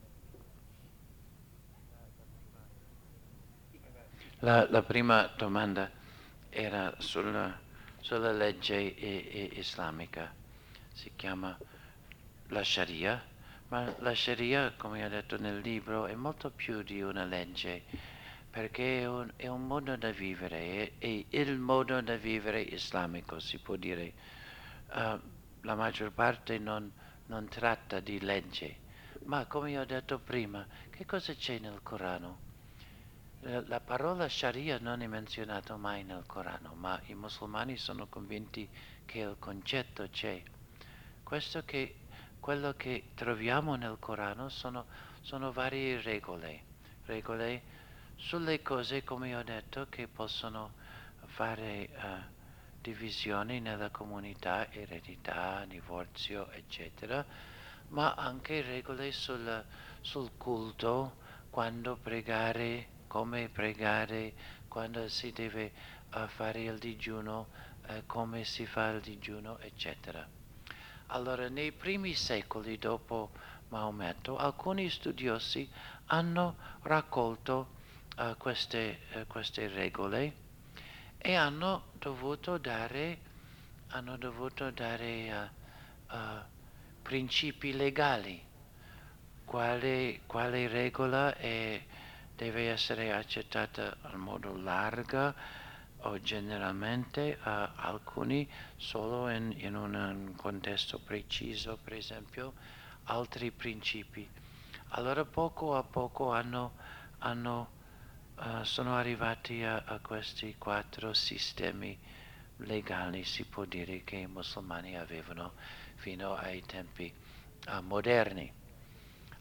La, la prima domanda era sulla, sulla legge i, i, islamica, si chiama la Sharia, ma la Sharia, come ho detto nel libro, è molto più di una legge, perché è un, è un modo da vivere, è, è il modo da vivere islamico, si può dire. Uh, la maggior parte non, non tratta di legge, ma come ho detto prima, che cosa c'è nel Corano? La parola Sharia non è menzionata mai nel Corano, ma i musulmani sono convinti che il concetto c'è. Questo che, quello che troviamo nel Corano sono, sono varie regole, regole sulle cose, come ho detto, che possono fare uh, divisioni nella comunità, eredità, divorzio, eccetera, ma anche regole sul, sul culto, quando pregare, come pregare, quando si deve uh, fare il digiuno, uh, come si fa il digiuno, eccetera. Allora, nei primi secoli dopo Maometto, alcuni studiosi hanno raccolto uh, queste, uh, queste regole e hanno dovuto dare, hanno dovuto dare uh, uh, principi legali. Quale, quale regola è, deve essere accettata in modo largo o generalmente, uh, alcuni solo in, in un contesto preciso, per esempio, altri principi. Allora poco a poco hanno, hanno, uh, sono arrivati a, a questi quattro sistemi legali, si può dire, che i musulmani avevano fino ai tempi uh, moderni.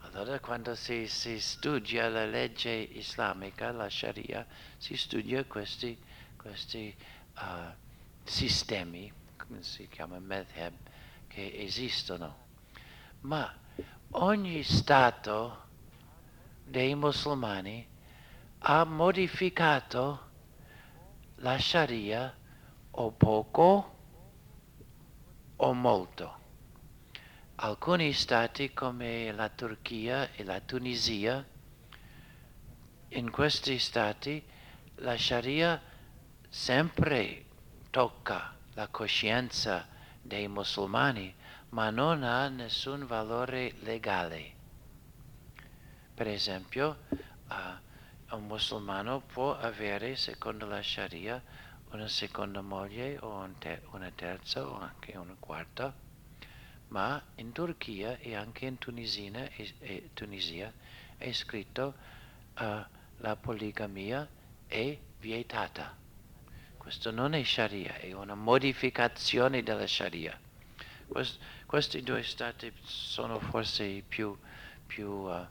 Allora quando si, si studia la legge islamica, la Sharia, si studia questi, questi uh, sistemi, come si chiama, madhab, che esistono. Ma ogni Stato dei musulmani ha modificato la Sharia o poco o molto. Alcuni stati come la Turchia e la Tunisia, in questi stati la Sharia sempre tocca la coscienza dei musulmani, ma non ha nessun valore legale. Per esempio, uh, un musulmano può avere, secondo la Sharia, una seconda moglie o un te- una terza o anche una quarta, ma in Turchia e anche in Tunisina e, e Tunisia è scritto uh, la poligamia è vietata. Questo non è Sharia, è una modificazione della Sharia. Quest, questi due stati sono forse i più, più uh,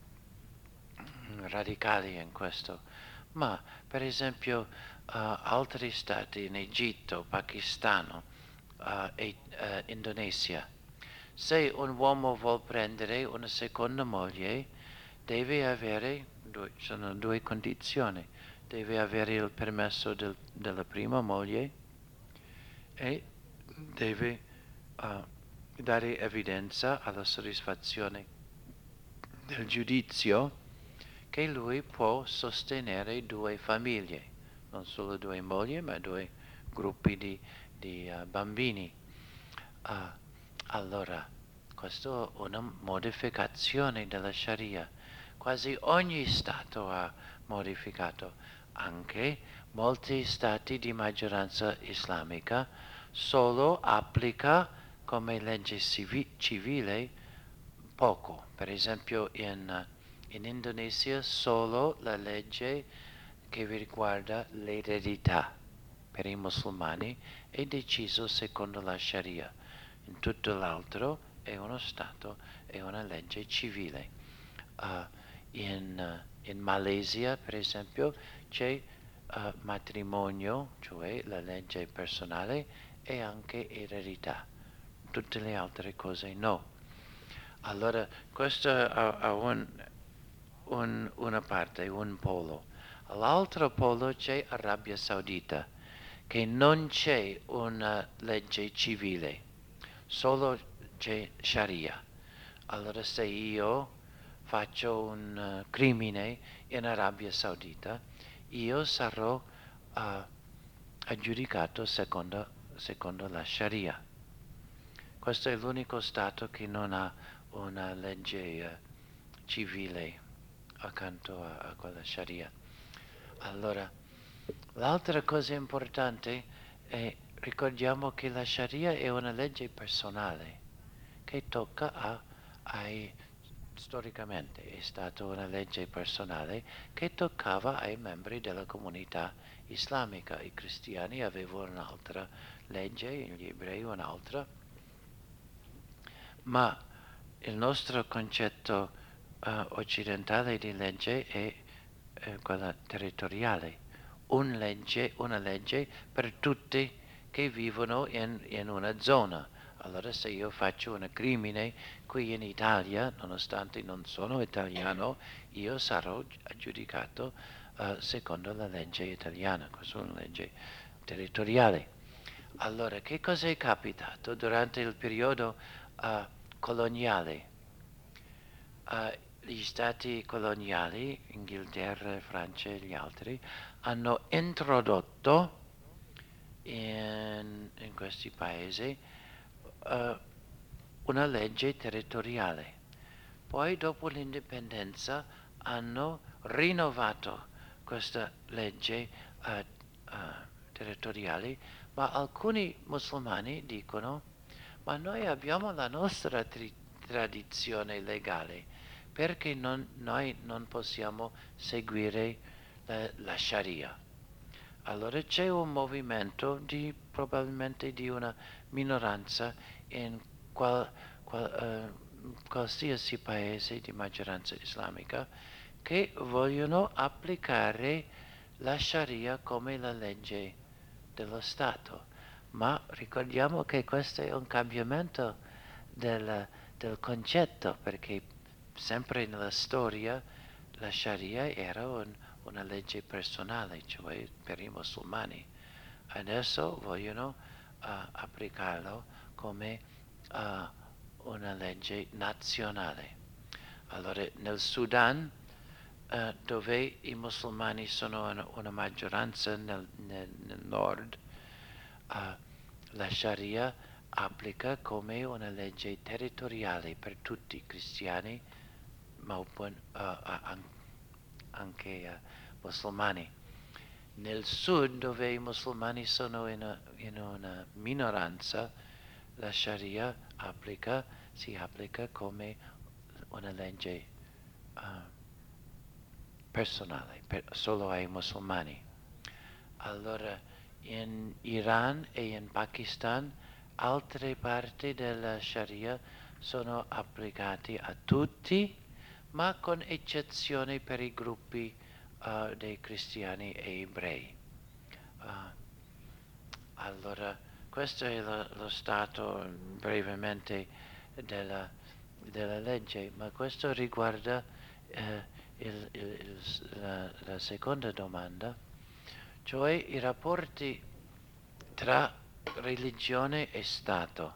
radicali in questo, ma per esempio uh, altri stati in Egitto, Pakistano uh, e uh, Indonesia, se un uomo vuol prendere una seconda moglie deve avere, due, sono due condizioni, deve avere il permesso del, della prima moglie e deve uh, dare evidenza alla soddisfazione del giudizio che lui può sostenere due famiglie, non solo due mogli, ma due gruppi di, di uh, bambini. Uh, allora, questa è una modificazione della Sharia. Quasi ogni Stato ha modificato, anche molti Stati di maggioranza islamica solo applica come legge civi- civile poco. Per esempio in, in Indonesia solo la legge che riguarda l'eredità per i musulmani è deciso secondo la Sharia. In tutto l'altro è uno Stato, è una legge civile. Uh, in, uh, in Malesia, per esempio, c'è uh, matrimonio, cioè la legge personale, e anche eredità. Tutte le altre cose no. Allora, questo ha, ha un, un, una parte, un polo. All'altro polo c'è Arabia Saudita, che non c'è una legge civile, solo c'è Sharia. Allora se io faccio un uh, crimine in Arabia Saudita, io sarò uh, aggiudicato secondo, secondo la Sharia. Questo è l'unico Stato che non ha una legge uh, civile accanto a, a quella Sharia. Allora, l'altra cosa importante è, ricordiamo che la Sharia è una legge personale che tocca a, ai, storicamente è stata una legge personale che toccava ai membri della comunità islamica. I cristiani avevano un'altra legge, gli ebrei un'altra, ma il nostro concetto uh, occidentale di legge è eh, quella territoriale, un legge, una legge per tutti che vivono in, in una zona. Allora se io faccio un crimine qui in Italia, nonostante non sono italiano, io sarò aggiudicato uh, secondo la legge italiana, questa è una legge territoriale. Allora, che cosa è capitato durante il periodo uh, coloniale? Uh, gli stati coloniali, Inghilterra, Francia e gli altri, hanno introdotto in, in questi paesi uh, una legge territoriale. Poi dopo l'indipendenza hanno rinnovato questa legge uh, uh, territoriale, ma alcuni musulmani dicono, ma noi abbiamo la nostra tri- tradizione legale, perché non, noi non possiamo seguire la, la Sharia? Allora c'è un movimento di, probabilmente di una minoranza in qual, qual, uh, qualsiasi paese di maggioranza islamica che vogliono applicare la Sharia come la legge dello Stato. Ma ricordiamo che questo è un cambiamento del, del concetto, perché sempre nella storia la Sharia era un, una legge personale, cioè per i musulmani. Adesso vogliono uh, applicarlo come uh, una legge nazionale. Allora, nel Sudan, uh, dove i musulmani sono una, una maggioranza nel, nel, nel nord, uh, la Sharia applica come una legge territoriale per tutti i cristiani, ma uh, uh, anche uh, musulmani. Nel sud, dove i musulmani sono in, a, in una minoranza, la Sharia applica, si applica come una legge uh, personale, per, solo ai musulmani. Allora, in Iran e in Pakistan, altre parti della Sharia sono applicate a tutti, ma con eccezione per i gruppi uh, dei cristiani e ebrei. Uh, allora, questo è lo, lo stato brevemente della, della legge, ma questo riguarda eh, il, il, il, la, la seconda domanda, cioè i rapporti tra religione e Stato.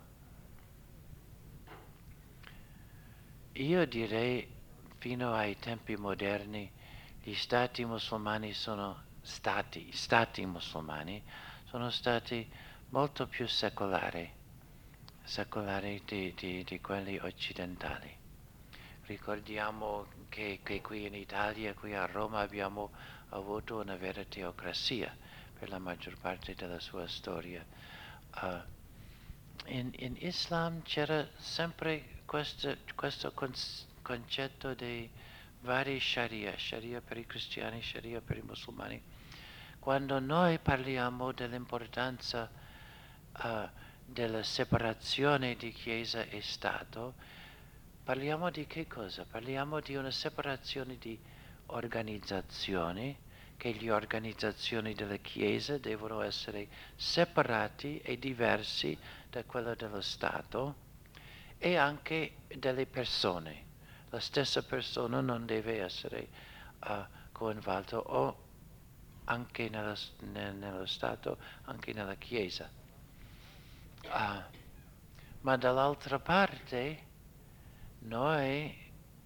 Io direi fino ai tempi moderni gli stati musulmani sono stati, stati musulmani sono stati molto più secolari, secolari di, di, di quelli occidentali. Ricordiamo che, che qui in Italia, qui a Roma, abbiamo avuto una vera teocrazia per la maggior parte della sua storia. Uh, in, in Islam c'era sempre questo, questo con, concetto dei vari sharia, sharia per i cristiani, sharia per i musulmani. Quando noi parliamo dell'importanza uh, della separazione di Chiesa e Stato, parliamo di che cosa? Parliamo di una separazione di organizzazioni, che le organizzazioni della Chiesa devono essere separati e diversi da quella dello Stato, e anche delle persone. La stessa persona non deve essere uh, coinvolta o anche nello, ne, nello Stato, anche nella Chiesa. Uh, ma dall'altra parte noi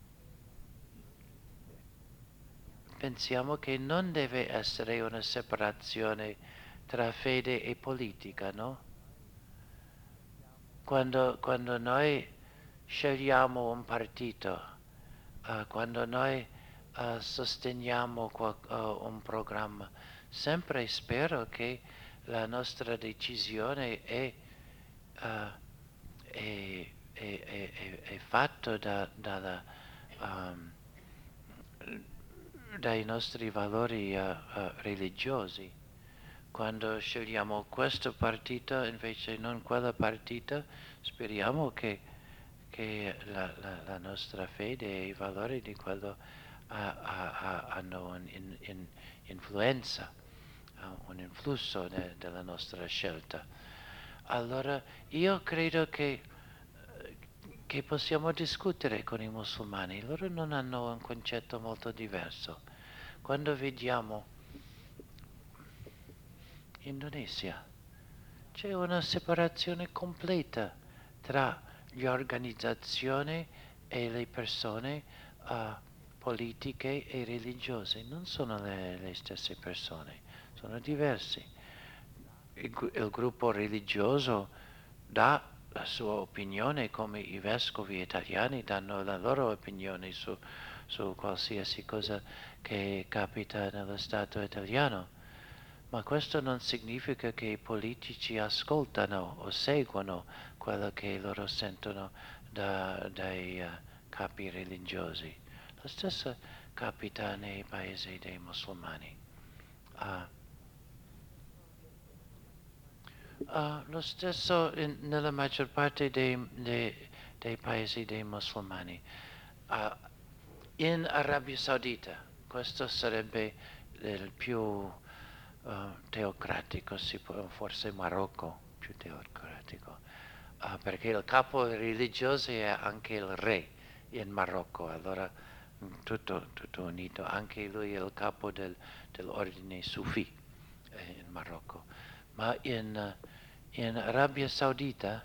pensiamo che non deve essere una separazione tra fede e politica, no? Quando, quando noi scegliamo un partito, uh, quando noi uh, sosteniamo qual, uh, un programma, sempre spero che la nostra decisione è, uh, è, è, è, è, è fatta da, dalla, um, dai nostri valori uh, uh, religiosi. Quando scegliamo questo partito invece non quella partita, speriamo che, che la, la, la nostra fede e i valori di quello uh, uh, uh, hanno un'influenza, uh, un influsso de, della nostra scelta. Allora io credo che, che possiamo discutere con i musulmani, loro non hanno un concetto molto diverso. Quando vediamo Indonesia, c'è una separazione completa tra le organizzazioni e le persone uh, politiche e religiose. Non sono le, le stesse persone, sono diversi. Il, il gruppo religioso dà la sua opinione, come i vescovi italiani danno la loro opinione su, su qualsiasi cosa che capita nello Stato italiano. Ma questo non significa che i politici ascoltano o seguono quello che loro sentono da, dai uh, capi religiosi. Lo stesso capita nei paesi dei musulmani. Uh, uh, lo stesso in, nella maggior parte dei, dei, dei paesi dei musulmani. Uh, in Arabia Saudita, questo sarebbe il più uh, teocratico, si può, forse Marocco più teocratico, uh, perché il capo religioso è anche il re in Marocco, allora tutto, tutto unito, anche lui è il capo del, dell'ordine Sufi eh, in Marocco. Ma in, in Arabia Saudita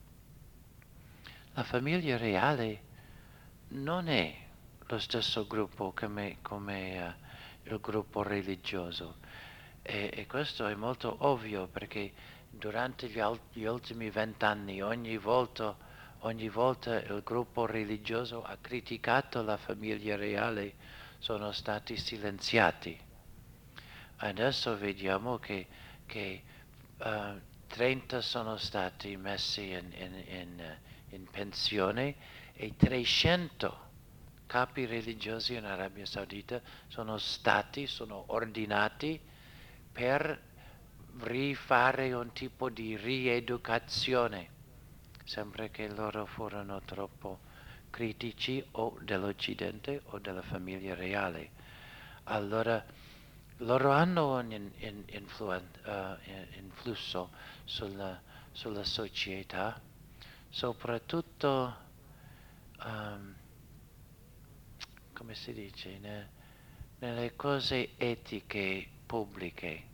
la famiglia reale non è lo stesso gruppo come, come uh, il gruppo religioso e, e questo è molto ovvio perché durante gli, al- gli ultimi vent'anni ogni volta, ogni volta il gruppo religioso ha criticato la famiglia reale, sono stati silenziati. Adesso vediamo che, che uh, trenta sono stati messi in, in, in, in pensione e trecento capi religiosi in Arabia Saudita sono stati, sono ordinati per rifare un tipo di rieducazione, sempre che loro furono troppo critici o dell'Occidente o della famiglia reale. Allora loro hanno un in, in, influen, uh, influsso sulla, sulla società, soprattutto um, come si dice, ne, nelle cose etiche pubbliche,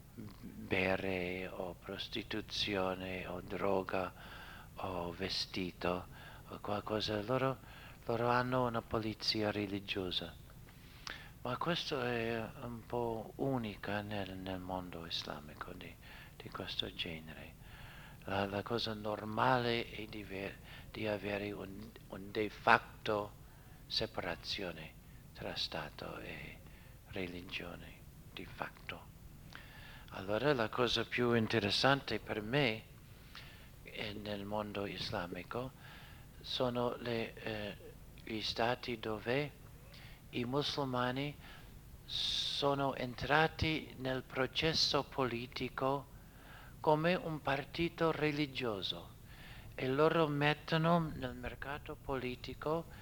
bere o prostituzione o droga o vestito o qualcosa, loro, loro hanno una polizia religiosa. Ma questo è un po' unica nel, nel mondo islamico di, di questo genere. La, la cosa normale è di, ver, di avere un, un de facto separazione tra Stato e religione, di fatto. Allora la cosa più interessante per me eh, nel mondo islamico sono le, eh, gli stati dove i musulmani sono entrati nel processo politico come un partito religioso e loro mettono nel mercato politico